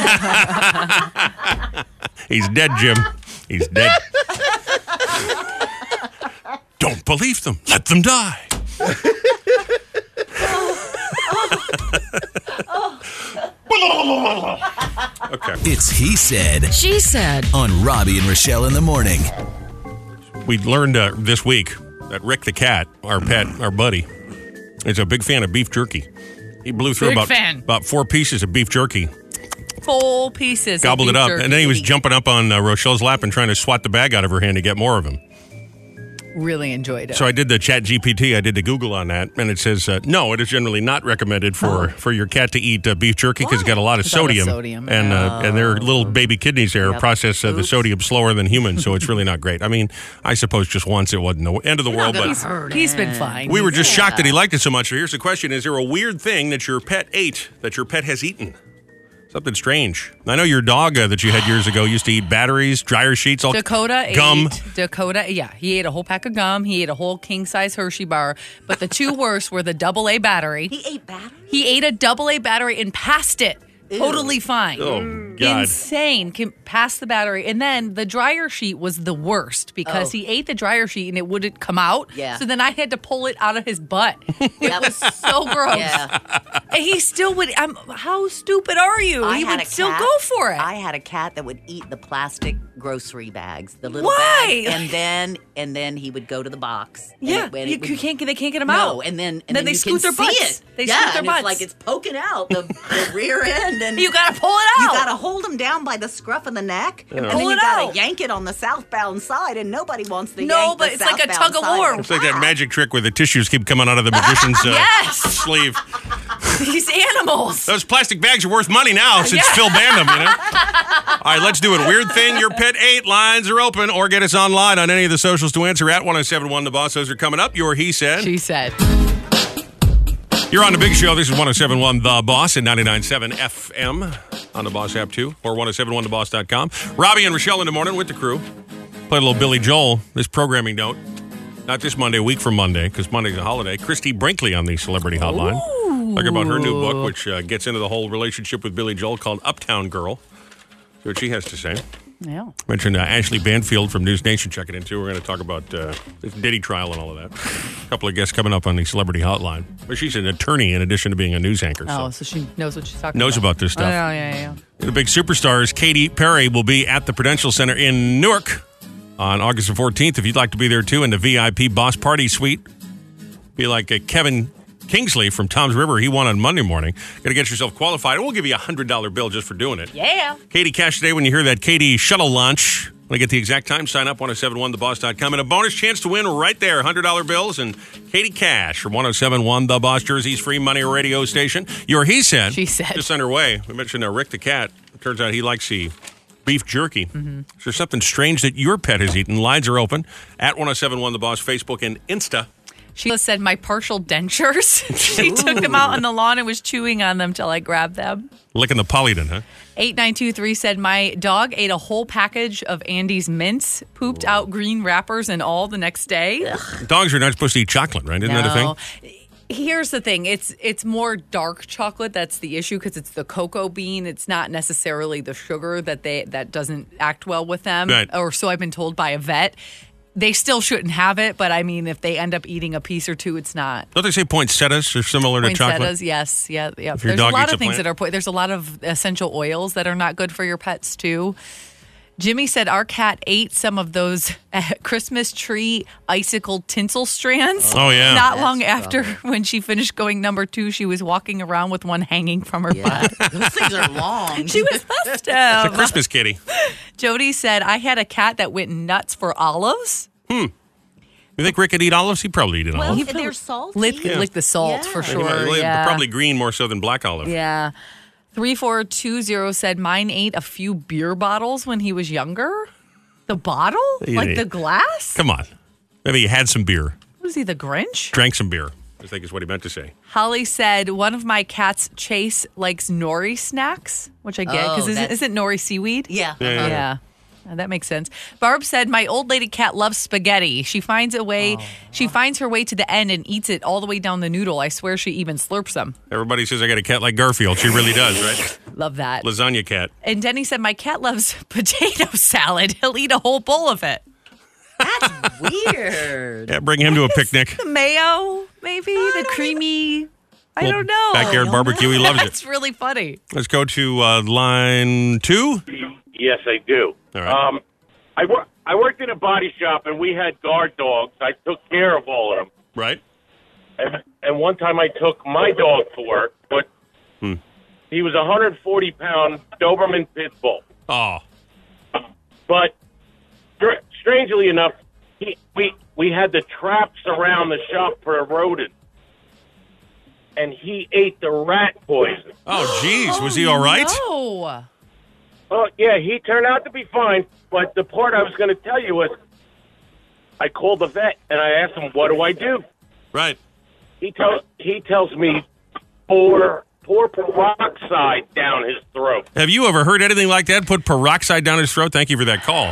He's dead, Jim. He's dead. Don't believe them. Let them die. Okay. It's He Said. She Said. On Robbie and Rochelle in the morning. We learned uh, this week that Rick the cat, our pet, our buddy, is a big fan of beef jerky. He blew through Big about, fan. about four pieces of beef jerky. Full pieces. Gobbled of it beef up. jerky. And then he was jumping up on uh, Rochelle's lap and trying to swat the bag out of her hand to get more of him. Really enjoyed it. So I did the Chat G P T. I did the Google on that, and it says uh, no. It is generally not recommended for, Oh. for your cat to eat uh, beef jerky because it's got a lot of It's a lot of sodium, sodium. and uh, and their little baby kidneys there Yep. process uh, the Oops. sodium slower than humans, so it's really not great. I mean, I suppose just once it wasn't the end of the world, but he's, he's been fine. we were just Yeah. shocked that he liked it so much. So here's the question: is there a weird thing that your pet ate that your pet has eaten? Something strange. I know your dog uh, that you had years ago used to eat batteries, dryer sheets, all Dakota gum. ate Dakota. Yeah, he ate a whole pack of gum. He ate a whole king size Hershey bar. But the two worst were the double A battery. He ate battery? He ate a double A battery and passed it. Ew. Totally fine. Oh, God. Insane. Can pass the battery. And then the dryer sheet was the worst because Oh. he ate the dryer sheet and it wouldn't come out. Yeah. So then I had to pull it out of his butt. It was so gross. Yeah. And he still would. I'm, how stupid are you? I he had would a still cat- go for it. I had a cat that would eat the plastic grocery bags, the little Why? bags, and then and then he would go to the box. and Yeah, it- and you, it would- you can't. They can't get them No, out. and then then and then, they you scoot can their see butts. it. They yeah, scoot their and butts. it's like it's poking out the, the rear end, and You gotta pull it You out. gotta hold them down by the scruff of the neck, and Pull then you it gotta out. yank it on the southbound side, and nobody wants to No, yank but the it's like a southbound tug of side. war. It's like that magic trick where the tissues keep coming out of the magician's uh, Yes. sleeve. These animals. Those plastic bags are worth money now since Yeah. Phil banned them, you know? All right, let's do it. Weird thing your pet ate. Lines are open, or get us online on any of the socials to answer at ten seventy-one The Boss. Those are coming up. Your He Said. She said. You're on the big show. This is ten seventy-one The Boss and ninety-nine point seven F M on the Boss app too, or ten seventy-one the boss dot com. Robbie and Rochelle in the morning with the crew. Played a little Billy Joel. This programming note. Not this Monday, a week from Monday, because Monday's a holiday. Christy Brinkley on the Celebrity Hotline. Talking about her new book, which uh, gets into the whole relationship with Billy Joel, called Uptown Girl. See what she has to say. Yeah. Mentioned uh, Ashley Banfield from News Nation checking in too. We're going to talk about uh, this Diddy trial and all of that. A couple of guests coming up on the Celebrity Hotline. But she's an attorney in addition to being a news anchor. Oh, So so she knows what she's talking knows about. about this stuff. Oh, yeah, yeah, yeah. The big superstars, Katy Perry, will be at the Prudential Center in Newark on August the fourteenth. If you'd like to be there too, in the V I P Boss Party Suite, be like uh, Kevin Kingsley from Tom's River. He won on Monday morning. Got to get yourself qualified. We'll give you a one hundred dollar bill just for doing it. Yeah. Katie Cash today when you hear that Katie shuttle launch. Want to get the exact time? Sign up, ten seventy-one the boss dot com. And a bonus chance to win right there. one hundred dollar bills and Katie Cash from ten seventy-one The Boss, Jersey's free money radio station. Your He Said. She said. Just underway. We mentioned uh, Rick the cat. It turns out he likes the beef jerky. Mm-hmm. Is there something strange that your pet has eaten? Lines are open at ten seventy-one The Boss, Facebook and Insta. She said my partial dentures. She took them out on the lawn and was chewing on them till I grabbed them. Licking the Polydent, huh? eight nine two three said my dog ate a whole package of Andy's mints, pooped out green wrappers and all the next day. Dogs are not supposed to eat chocolate, right? Isn't that a No. thing? Here's the thing. It's it's more dark chocolate that's the issue because it's the cocoa bean. It's not necessarily the sugar that they that doesn't act well with them. Right. Or so I've been told by a vet. They still shouldn't have it, but I mean, if they end up eating a piece or two, it's not. Don't they say poinsettias are similar to chocolate? Poinsettias, yes, yeah, yeah. If your There's a dog lot eats of a things plant? that are. po- There's a lot of essential oils that are not good for your pets too. Jimmy said our cat ate some of those uh, Christmas tree icicle tinsel strands. Oh, yeah. Not That's long after rough. when she finished going number two, she was walking around with one hanging from her butt. Those things are long. She was festive. It's a Christmas kitty. Jody said I had a cat that went nuts for olives. You think Rick could eat olives? He'd probably eat an Well, olive. they're salty. Lick, Yeah. lick the salt Yeah. for I think he might- sure. well, Yeah. Probably green more so than black olive. Yeah. three four two zero said mine ate a few beer bottles when he was younger. The bottle? Yeah. Like the glass? Come on. Maybe he had some beer. Was he the Grinch? Drank some beer, I think is what he meant to say. Holly said, one of my cats, Chase, likes nori snacks, which I get Oh, because isn't, that's- isn't nori seaweed? Yeah. Yeah, yeah, Yeah. Uh, That makes sense. Barb said, my old lady cat loves spaghetti. She finds a way, she finds her way to the end and eats it all the way down the noodle. I swear she even slurps them. Everybody says I got a cat like Garfield. She really does, right? Love that. Lasagna cat. And Denny said, my cat loves potato salad. He'll eat a whole bowl of it. Weird. Yeah, bring him to a picnic. The mayo, maybe? The creamy, I Well, don't know. backyard barbecue, he loves it. That's really funny. Let's go to uh, line two. Yes, I do. All right. Um, I, wor- I worked in a body shop, and we had guard dogs. I took care of all of them. Right. And, and one time I took my dog to work, but Hmm. he was a one hundred forty pound Doberman Pit Bull. Oh. But str- strangely enough, he, we we had the traps around the shop for a rodent, and he ate the rat poison. Oh, geez. Was he all right? No. Oh, yeah, he turned out to be fine, but the part I was going to tell you was I called the vet, and I asked him, what do I do? Right. He, tell, he tells me, pour, pour peroxide down his throat. Have you ever heard anything like that? Put peroxide down his throat? Thank you for that call.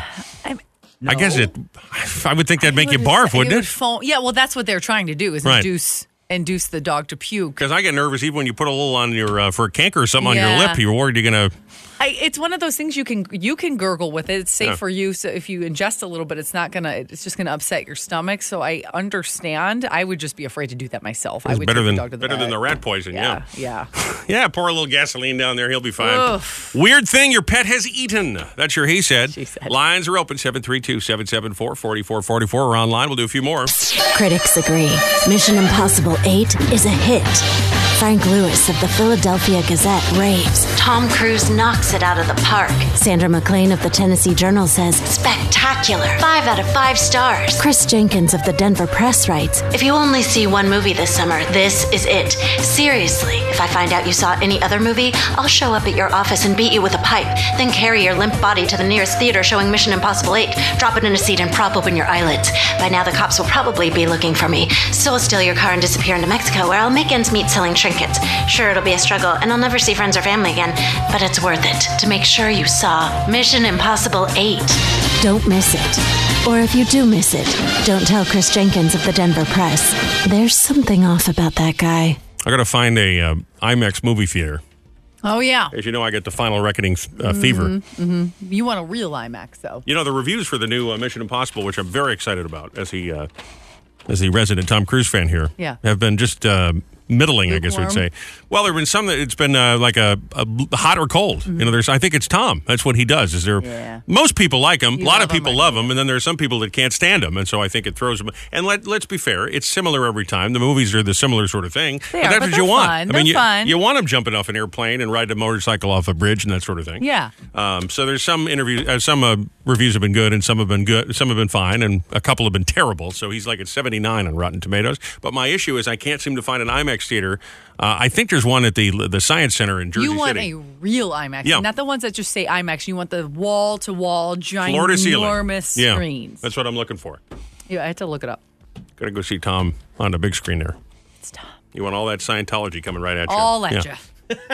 I guess it, I would think that'd make you barf, wouldn't would it? foam- yeah, well, that's what they're trying to do is Right. induce induce the dog to puke. Because I get nervous even when you put a little on your, uh, for a canker or something on Yeah. your lip. You're worried you're going to, I, it's one of those things you can you can gurgle with it. It's safe Yeah. for you. So if you ingest a little bit, it's not gonna. It's just gonna upset your stomach. So I understand. I would just be afraid to do that myself. I it's would better take than the dog to the better vet. than the rat poison, yeah. Yeah, yeah. Yeah, pour a little gasoline down there. He'll be fine. Oof. Weird thing your pet has eaten. That's your he said. Lines are open, seven three two, seven seven four, four four four four, or online. We'll do a few more. Critics agree. Mission Impossible eight is a hit. Frank Lewis of the Philadelphia Gazette raves. Tom Cruise knocks it out of the park. Sandra McLean of the Tennessee Journal says, spectacular. Five out of five stars. Chris Jenkins of the Denver Press writes, if you only see one movie this summer, this is it. Seriously, if I find out you saw any other movie, I'll show up at your office and beat you with a pipe, then carry your limp body to the nearest theater showing Mission Impossible eight, drop it in a seat and prop open your eyelids. By now the cops will probably be looking for me, so I'll steal your car and disappear into Mexico where I'll make ends meet selling trinkets. Sure, it'll be a struggle and I'll never see friends or family again, but it's worth it to make sure you saw Mission Impossible eight. Don't miss it. Or if you do miss it, don't tell Chris Jenkins of the Denver Press. There's something off about that guy. I got to find a uh, IMAX movie theater. Oh yeah. As you know, I get the Final Reckoning uh, fever. hmm You want a real IMAX though. You know, the reviews for the new uh, Mission Impossible, which I'm very excited about as the, uh, as the resident Tom Cruise fan here, Yeah. have been just uh, middling, I guess we'd say. Lukewarm? Well, there have been some that it's been uh, like a, a hot or cold. Mm-hmm. You know, there's I think it's Tom. That's what he does. Is there? Yeah. Most people like him. You a lot love of people him, love him, and then there are some people that can't stand him, and so I think it throws them. And let let's be fair, it's similar every time. The movies are the similar sort of thing. They but are, that's but what they're you want. fun. I mean, They're you, fun. you want him jumping off an airplane and riding a motorcycle off a bridge and that sort of thing. Yeah. Um, so there's some interviews, uh, some uh, reviews have been good, and some have been good, some have been fine, and a couple have been terrible. So he's like at seventy-nine on Rotten Tomatoes. But my issue is I can't seem to find an IMAX theater. Uh, I think there's one at the the Science Center in Jersey You want City. a real IMAX, Yeah. not the ones that just say IMAX. You want the wall to wall, Floor to ceiling. ginormous Yeah, screens. that's what I'm looking for. Yeah, I had to look it up. Got to go see Tom on the big screen there. It's Tom. You want all that Scientology coming right at you. All at Yeah. you.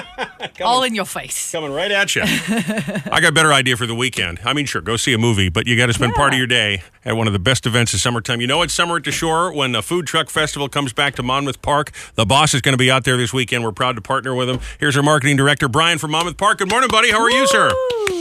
All in your face. Coming right at you. I got a better idea for the weekend. I mean, sure, go see a movie, but you got to spend part of your day at one of the best events of summertime. You know it's Summer at the Shore when the Food Truck Festival comes back to Monmouth Park. The boss is going to be out there this weekend. We're proud to partner with him. Here's our marketing director, Brian from Monmouth Park. Good morning, buddy. How are you, sir?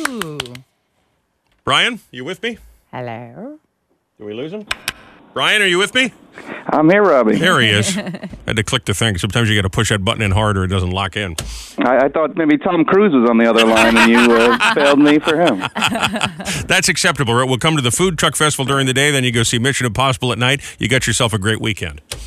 Brian, you with me? Hello. Did we lose him? Brian, are you with me? I'm here, Robbie. There he is. I had to click the thing. Sometimes you got to push that button in hard or it doesn't lock in. I, I thought maybe Tom Cruise was on the other line and you uh, failed me for him. That's acceptable, right? We'll come to the Food Truck Festival during the day, then you go see Mission Impossible at night. You got yourself a great weekend.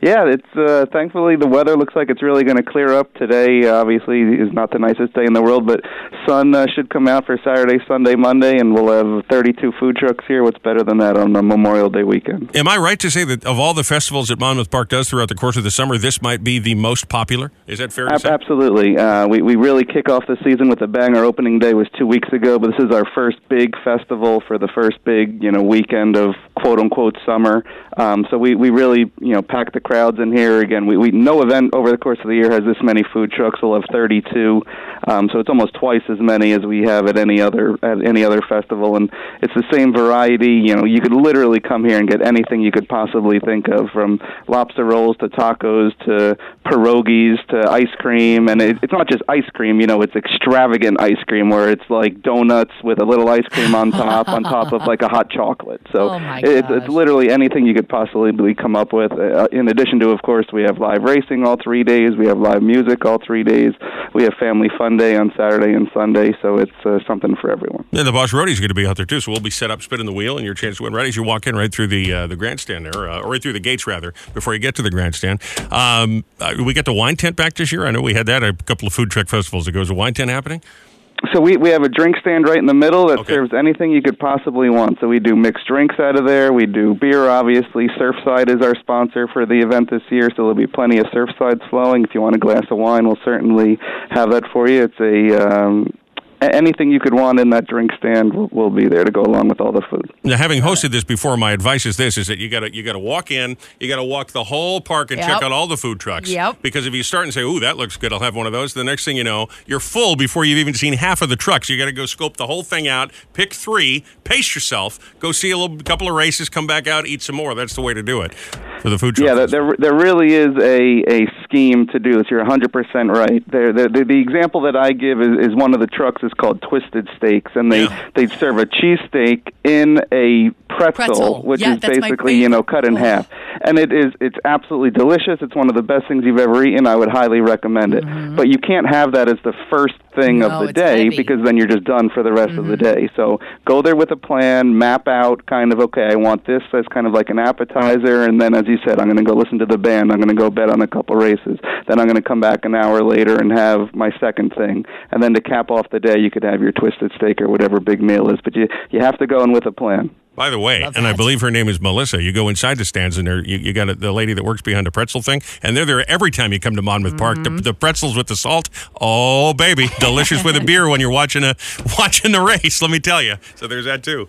Yeah, it's uh, thankfully the weather looks like it's really going to clear up today. Obviously, is not the nicest day in the world, but sun uh, should come out for Saturday, Sunday, Monday, and we'll have thirty-two food trucks here. What's better than that on a Memorial Day weekend? Am I right to say that of all the festivals that Monmouth Park does throughout the course of the summer, this might be the most popular? Is that fair to Ab- say? Absolutely. Uh, we we really kick off the season with a bang. Our opening day was two weeks ago, but this is our first big festival for the first big you know weekend of quote unquote summer. Um, so we, we really you know pack the crowds in here. Again, we, we no event over the course of the year has this many food trucks. We'll have thirty-two, um, so it's almost twice as many as we have at any other at any other festival, and it's the same variety. You know, you could literally come here and get anything you could possibly think of, from lobster rolls to tacos to pierogies to ice cream, and it, it's not just ice cream. You know, it's extravagant ice cream where it's like donuts with a little ice cream on top, on top of like a hot chocolate. So Oh my it's, gosh. it's literally anything you could possibly come up with. Uh, in addition to, of course, we have live racing all three days. We have live music all three days. We have Family Fun Day on Saturday and Sunday, so it's uh, something for everyone. Yeah, the Boss Roadie's going to be out there too, so we'll be set up spinning the wheel, and your chance to win right as you walk in, right through the uh, the grandstand there, uh, or right through the gates rather, before you get to the grandstand. Um, uh, we got the wine tent back this year. I know we had that at a couple of food truck festivals ago. Is the wine tent happening? So we, we have a drink stand right in the middle that serves anything you could possibly want. So we do mixed drinks out of there. We do beer, obviously. Surfside is our sponsor for the event this year, so there'll be plenty of Surfsides flowing. If you want a glass of wine, we'll certainly have that for you. It's a um, anything you could want in that drink stand will, will be there to go along with all the food. Now, having hosted this before, my advice is this: is that you got to you got to walk in, you got to walk the whole park and Yep. check out all the food trucks. Yep. Because if you start and say, "Ooh, that looks good, I'll have one of those," the next thing you know, you're full before you've even seen half of the trucks. You got to go scope the whole thing out, pick three, pace yourself, go see a little couple of races, come back out, eat some more. That's the way to do it for the food truck. Yeah, there, there there really is a, a scheme to do this. You're one hundred percent right. There, the, the, the example that I give is, is one of the trucks is called Twisted Steaks, and they, they serve a cheesesteak in a pretzel, Pretzel. which Yeah, is that's my basically, you know, cut in half. And it is it's absolutely delicious. It's one of the best things you've ever eaten. I would highly recommend it. But you can't have that as the first thing No, of the it's day heavy. because then you're just done for the rest of the day. So go there with a plan, map out kind of, okay, I want this as kind of like an appetizer, and then, as you said, I'm going to go listen to the band. I'm going to go bet on a couple races. Then I'm going to come back an hour later and have my second thing. And then to cap off the day, you could have your twisted steak or whatever big meal is. But you, you have to go in with a plan. By the way, and I believe her name is Melissa. You go inside the stands, and there you, you got a, the lady that works behind the pretzel thing, and they're there every time you come to Monmouth Park. The, the pretzels with the salt, oh baby, delicious with a beer when you're watching a watching the race. Let me tell you. So there's that too.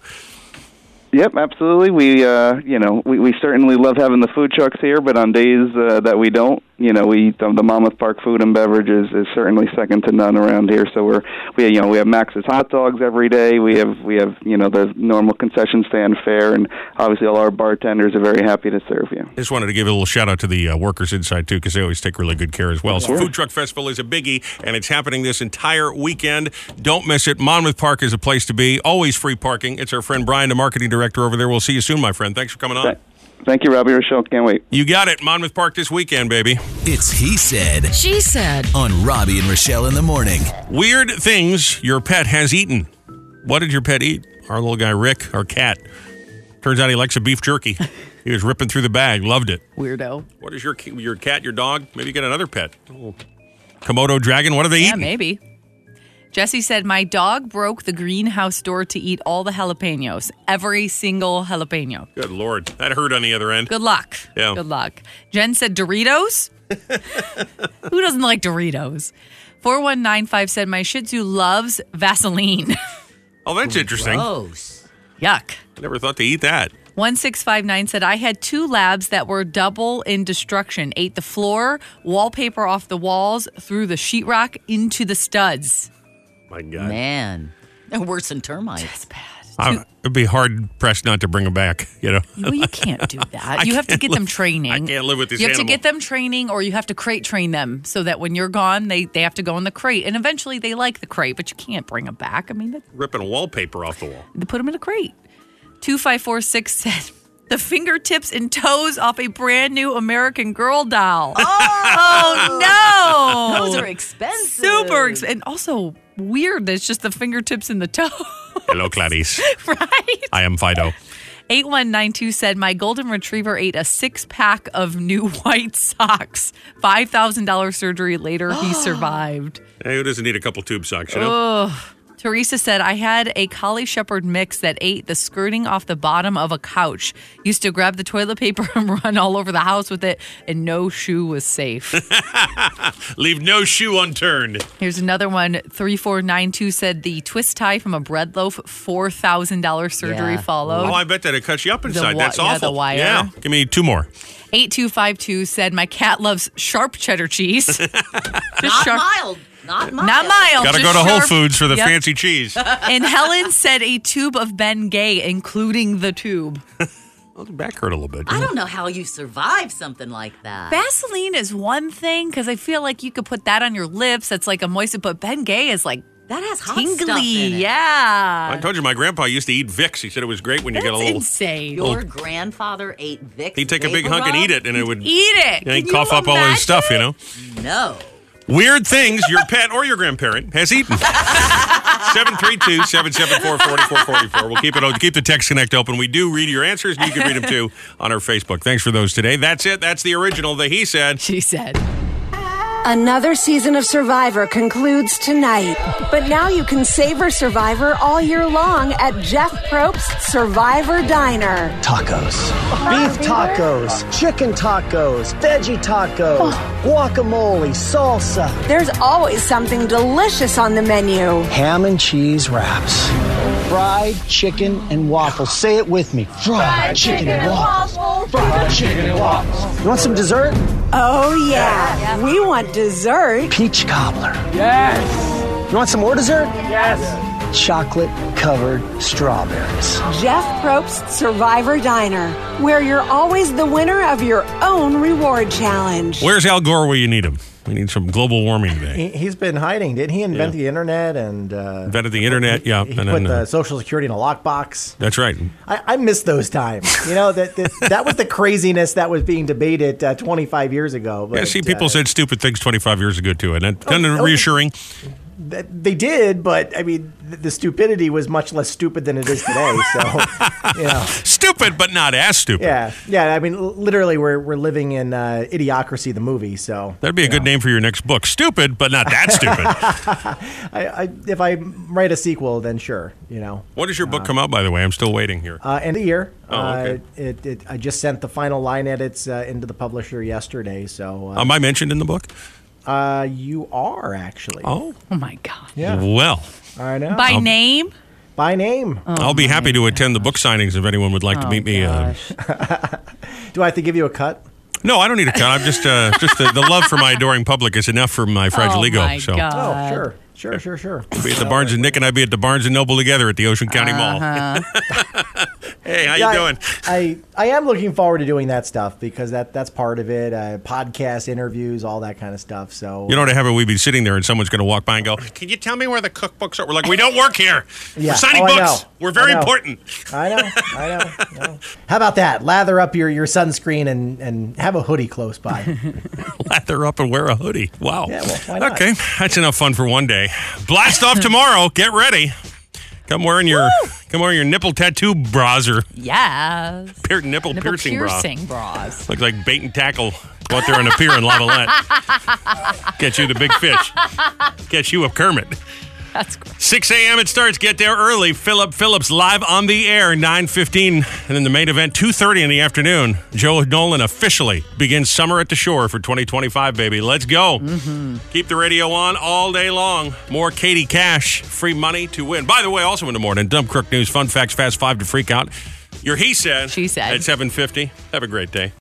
Yep, absolutely. We, uh, you know, we, we certainly love having the food trucks here, but on days uh, that we don't, you know, we the, the Monmouth Park food and beverage is, is certainly second to none around here. So we're, we, you know, we have Max's hot dogs every day. We have, we have, you know, the normal concession stand fare, and obviously all our bartenders are very happy to serve you. I just wanted to give a little shout out to the uh, workers inside too, because they always take really good care as well. So Sure. Food Truck Festival is a biggie, and it's happening this entire weekend. Don't miss it. Monmouth Park is a place to be. Always free parking. It's our friend Brian, the marketing director over there. We'll see you soon, my friend. Thanks for coming on. Thank you, Robbie Rochelle. Can't wait. You got it. Monmouth Park this weekend, baby. It's He Said She said. on Robbie and Rochelle in the morning. Weird things your pet has eaten. What did your pet eat? Our little guy, Rick, our cat. Turns out he likes a beef jerky. He was ripping through the bag. Loved it. Weirdo. What is your your cat, your dog? Maybe get another pet. Oh. Komodo dragon. What are they Yeah, eating? maybe. Jesse said, my dog broke the greenhouse door to eat all the jalapenos. Every single jalapeno. Good Lord. That hurt on the other end. Good luck. Yeah. Good luck. Jen said Doritos. Who doesn't like Doritos? four one nine five said, my Shih Tzu loves Vaseline. Oh, that's interesting. Gross. Yuck. I never thought to eat that. one six five nine said, I had two labs that were double in destruction. Ate the floor, wallpaper off the walls, threw the sheetrock into the studs. My God. Man. They're worse than termites. That's bad. I, it'd be hard pressed not to bring them back, you know. Well, you can't do that. I You have to can't get them live- training. I can't live with this You have animal. to get them training, or you have to crate train them so that when you're gone, they, they have to go in the crate. And eventually they like the crate, but you can't bring them back. I mean, that, Ripping wallpaper off the wall. they put them in a crate. two five four six said, the fingertips and toes off a brand new American Girl doll. Oh, no. Those are expensive. Super expensive. And also weird that it's just the fingertips and the toe. Hello, Clarice. Right? I am Fido. eight one nine two said, my golden retriever ate a six-pack of new white socks. five thousand dollars surgery later, he survived. Hey, who doesn't need a couple tube socks, you know? Ugh. Teresa said, I had a Collie Shepherd mix that ate the skirting off the bottom of a couch. Used to grab the toilet paper and run all over the house with it, and no shoe was safe. Leave no shoe unturned. Here's another one. three four nine two said, the twist tie from a bread loaf, four thousand dollars surgery Yeah. followed. Oh, I bet that it cuts you up inside. wi- That's yeah, awful. the wire. Yeah, give me two more. eight two five two said, my cat loves sharp cheddar cheese. Just Not sharp- mild. Not mild. Not mild. Got to just go to Whole sharp. Foods for the Yep. fancy cheese. And Helen said a tube of Ben Gay, including the tube. Well, the back hurt a little bit. I don't know how you survive something like that. Vaseline is one thing because I feel like you could put that on your lips. That's like a moist, but Ben Gay is like That has hot tingly. stuff in it. Yeah. I told you my grandpa used to eat Vicks. He said it was great when you That's get a little. insane. Your grandfather ate Vicks. He'd take a big hunk and eat it, and it would Eat it. Yeah, he'd Can cough you up all his stuff, you know. No. Weird things your pet or your grandparent has eaten. seven three two, seven seven four, four four four four. We'll keep it. Keep the text connect open. We do read your answers, and you can read them too on our Facebook. Thanks for those today. That's it. That's the original. The He Said. She said. Another season of Survivor concludes tonight. But now you can savor Survivor all year long at Jeff Probst's Survivor Diner. Tacos. Beef tacos, chicken tacos, veggie tacos, guacamole, salsa. There's always something delicious on the menu. Ham and cheese wraps. Fried chicken and waffles. Say it with me. Fried chicken and waffles. Fried chicken and waffles. You want some dessert? Oh, yeah. We want dessert. Peach cobbler. Yes. You want some more dessert? Yes. Chocolate covered strawberries. Jeff Probst's Survivor Diner, where you're always the winner of your own reward challenge. Where's Al Gore where you need him? We need some global warming today. He, he's been hiding. Didn't he invent Yeah. the internet and uh, Invented the internet, yeah. He and put then, the uh, Social Security in a lockbox. that's right. I, I miss those times. You know that that, that was the craziness that was being debated uh, twenty-five years ago. But, yeah, see, people uh, said stupid things twenty-five years ago, too. And that's kind of oh, reassuring. th- they did, but I mean, th- the stupidity was much less stupid than it is today. So, you know, Stupid, but not as stupid. yeah, yeah. I mean, l- literally, we're we're living in uh, Idiocracy, the movie. So That'd be a good name for your next book. Stupid, but not that stupid. I, I, if I write a sequel, then sure, you know. When does your book come out, by the way? I'm still waiting here. Uh, end of the year. Oh, okay. Uh, it, it, I just sent the final line edits uh, into the publisher yesterday. So, uh, Am I mentioned in the book? uh, you are actually. Oh. Oh, my God. Yeah. Well, I know. By I'll- name? By name. I'll be happy to attend the book signings if anyone would like to Oh, meet me. Uh, Do I have to give you a cut? no, I don't need a cut. I'm just uh, just the, the love for my adoring public is enough for my fragile Oh, ego. my so God. Oh, sure. Sure, sure, sure. be at the Barnes and Nick and I be at the Barnes and Noble together at the Ocean County Uh-huh. Mall. Hey, how Yeah, you doing? I, I am looking forward to doing that stuff because that that's part of it. Uh, podcast interviews, all that kind of stuff. So You know, to have it, we'd be sitting there and someone's going to walk by and go, "Can you tell me where the cookbooks are?" We're like, "We don't work here. Yeah. We're signing Oh, I books. know. We're very I know. important." I know, I know, I know. How about that? Lather up your, your sunscreen and, and have a hoodie close by. Lather up and wear a hoodie. Wow. Yeah, well, why not? Okay, that's enough fun for one day. Blast off tomorrow. Get ready. Come wearing your come wearing your nipple tattoo bras or Yes. pier- nipple, Nipple piercing, bra. piercing bras. Looks like bait and tackle. Go out there on a pier in Lavalette. Get you the big fish. Get you a Kermit. That's great. six a.m. it starts. Get there early. Philip Phillips live on the air, nine fifteen. And then the main event, two thirty in the afternoon. Joe Nolan officially begins Summer at the Shore for twenty twenty-five, baby. Let's go. Mm-hmm. Keep the radio on all day long. More Katie Cash. Free money to win. By the way, also in the morning, Dumb Crook News, Fun Facts, Fast Five to Freak Out. Your He Said. She Said. At seven fifty. Have a great day.